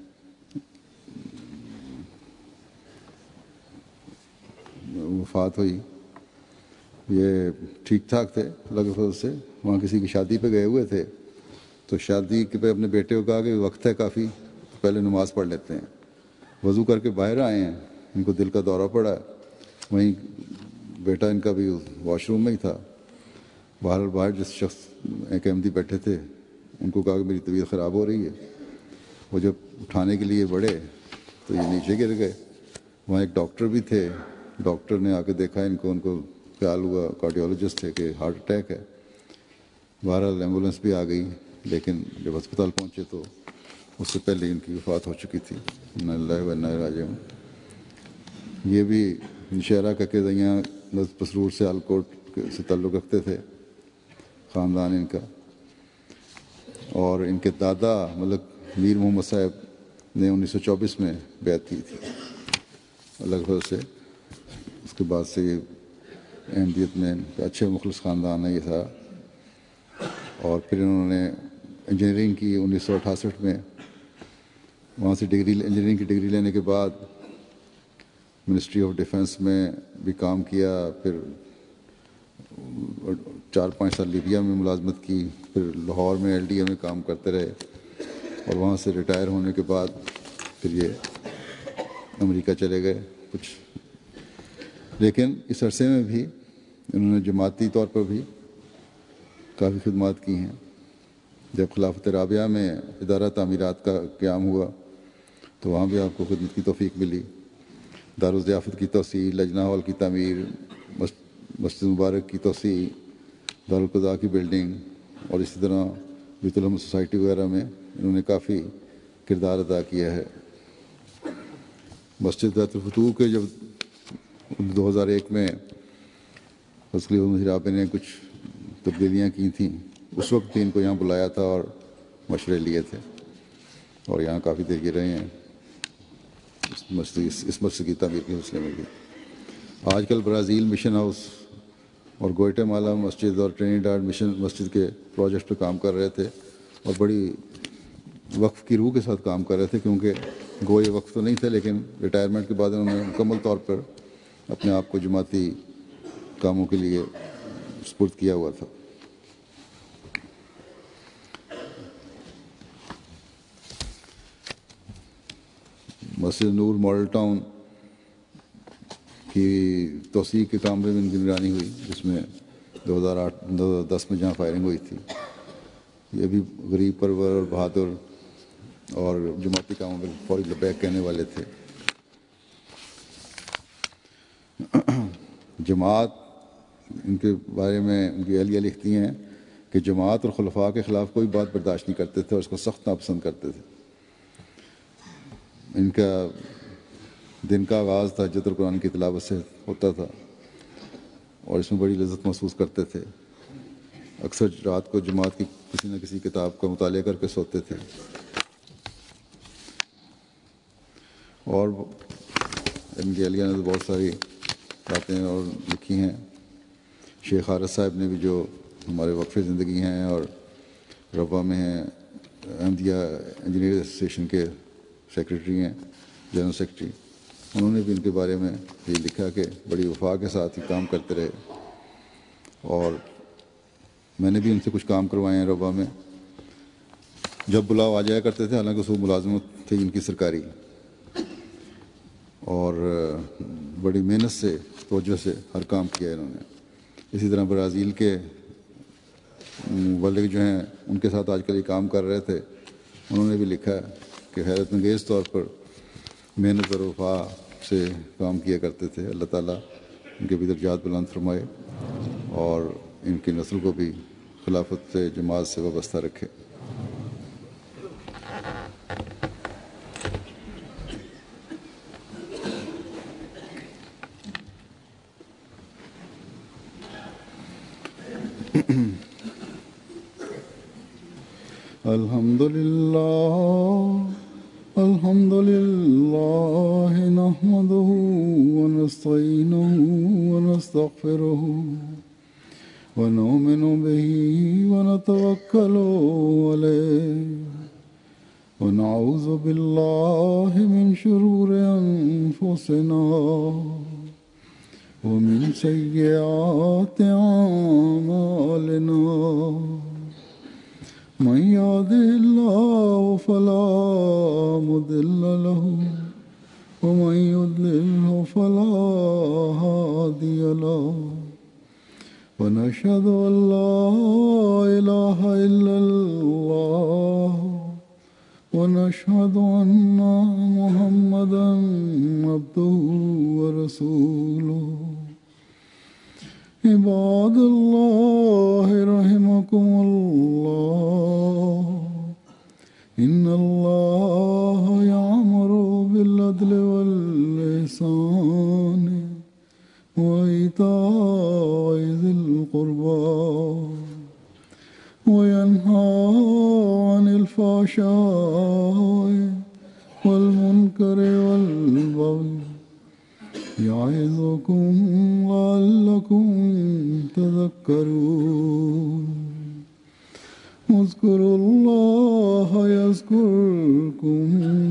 وفات ہوئی. یہ ٹھیک ٹھاک تھے اللہ کے فضل سے، وہاں کسی کی شادی پہ گئے ہوئے تھے تو شادی پہ اپنے بیٹے کو کہا کہ وقت ہے کافی، پہلے نماز پڑھ لیتے ہیں. وضو کر کے باہر آئے ہیں ان کو دل کا دورہ پڑا. وہیں بیٹا ان کا بھی واش روم میں ہی تھا. باہر باہر جس شخص ایک احمدی بیٹھے تھے ان کو کہا کہ میری طبیعت خراب ہو رہی ہے. وہ جب اٹھانے کے لیے بڑھے تو یہ نیچے گر گئے. وہاں ایک ڈاکٹر بھی تھے. ڈاکٹر نے آ کے دیکھا ان کو, ان کو خیال ہوا, کارڈیولوجسٹ تھے, کہ ہارٹ اٹیک ہے. بہرحال ایمبولینس بھی آ گئی, لیکن جب ہسپتال پہنچے تو اس سے پہلے ان کی وفات ہو چکی تھی. انا للہ و انا الیہ راجعون. یہ بھی شہرہ کا کہ یہاں پسرور سے آلکوٹ سے تعلق رکھتے تھے, خاندان ان کا. اور ان کے دادا ملک میر محمد صاحب نے انیس سو چوبیس میں بیعت کی تھی الگ بھگ سے. اس کے بعد سے یہ احمدیت میں اچھے مخلص خاندان ہے یہ تھا. اور پھر انہوں نے انجینئرنگ کی انیس سو اٹھاسٹھ میں. وہاں سے ڈگری انجینئرنگ کی ڈگری لینے کے بعد منسٹری آف ڈیفنس میں بھی کام کیا. پھر چار پانچ سال لیبیا میں ملازمت کی. پھر لاہور میں ایل ڈی اے میں کام کرتے رہے. اور وہاں سے ریٹائر ہونے کے بعد پھر یہ امریکہ چلے گئے کچھ. لیکن اس عرصے میں بھی انہوں نے جماعتی طور پر بھی کافی خدمات کی ہیں. جب خلافت رابعہ میں ادارہ تعمیرات کا قیام ہوا تو وہاں بھی آپ کو خدمت کی توفیق ملی. دارالضیافت کی توسیع, لجنہ ہال کی تعمیر, مسجد مبارک کی توسیع, دارالقضاء کی بلڈنگ, اور اسی طرح بیت الحمد سوسائٹی وغیرہ میں انہوں نے کافی کردار ادا کیا ہے. مسجد ذات الفتوح کے جب دو ہزار ایک میں خلیفہ مسیح رابع نے کچھ تبدیلیاں کی تھیں, اس وقت بھی ان کو یہاں بلایا تھا اور مشورے لیے تھے, اور یہاں کافی دیر یہ رہے ہیں اس مسجد اس مسجد کی تعمیر کے سلسلے میں بھی. آج کل برازیل مشن ہاؤس اور گوئٹے مالا مسجد اور ٹرینیڈاڈ مشن مسجد کے پروجیکٹ پہ کام کر رہے تھے, اور بڑی وقف کی روح کے ساتھ کام کر رہے تھے, کیونکہ گو یہ وقف تو نہیں تھے, لیکن ریٹائرمنٹ کے بعد انہوں نے مکمل طور پر اپنے آپ کو جماعتی کاموں کے لیے سپرد کیا ہوا تھا. مسجد نور ماڈل ٹاؤن کی توسیع کے کام میں بھی ان کی نگرانی ہوئی, جس میں دو ہزار آٹھ دو ہزار دس میں جہاں فائرنگ ہوئی تھی. یہ بھی غریب پرور اور بہادر اور جماعتی کاموں میں فوری لبیک کہنے والے تھے. جماعت ان کے بارے میں ان کی اہلیہ لکھتی ہیں کہ جماعت اور خلفاء کے خلاف کوئی بات برداشت نہیں کرتے تھے اور اس کو سخت ناپسند کرتے تھے. ان کا دن کا آغاز تہجد القرآن کی تلاوت سے ہوتا تھا اور اس میں بڑی لذت محسوس کرتے تھے. اکثر رات کو جماعت کی کسی نہ کسی کتاب کا مطالعہ کر کے سوتے تھے. اور ان کی اہلیہ نے بہت ساری باتیں اور لکھی ہیں. شیخ حارث صاحب نے بھی جو ہمارے وقف زندگی ہیں اور ربا میں ہیں, احمدیہ انجینئر ایسوسیشن کے سیکرٹری ہیں, جنرل سیکرٹری, انہوں نے بھی ان کے بارے میں یہ لکھا کہ بڑی وفا کے ساتھ ہی کام کرتے رہے. اور میں نے بھی ان سے کچھ کام کروائے ہیں ربا میں. جب بلاؤ آ جایا کرتے تھے, حالانکہ صبح ملازمت تھی ان کی سرکاری, اور بڑی محنت سے توجہ سے ہر کام کیا انہوں نے. اسی طرح برازیل کے مبلغ جو ہیں ان کے ساتھ آج کل یہ کام کر رہے تھے, انہوں نے بھی لکھا ہے کہ حیرت انگیز طور پر محنت اور وفا سے کام کیا کرتے تھے. اللہ تعالیٰ ان کے بھی درجات بلند فرمائے اور ان کی نسل کو بھی خلافت سے جماعت سے وابستہ رکھے. الحمد للہ الحمد للہ نحمده ونستعینه ونستغفره ونؤمن به ونتوکل علیہ ونعوذ باللہ من شرور انفسنا ومن سیئات اعمالنا من يهده الله فلا مضل له ومن يضلله فلا هادي له ونشهد أن لا إله إلا الله ونشهد أن محمدا عبده ورسوله عباد الله رحمكم الله إن الله يأمر بالعدل والإحسان وإيتاء ذي القربى وينهى عن الفحشاء والمنكر والبغي يعظكم لعلكم تذكرون اذكروا الله يذكركم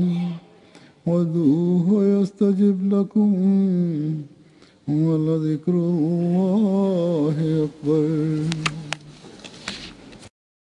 وادعوه يستجب لكم ولذكر الله أكبر.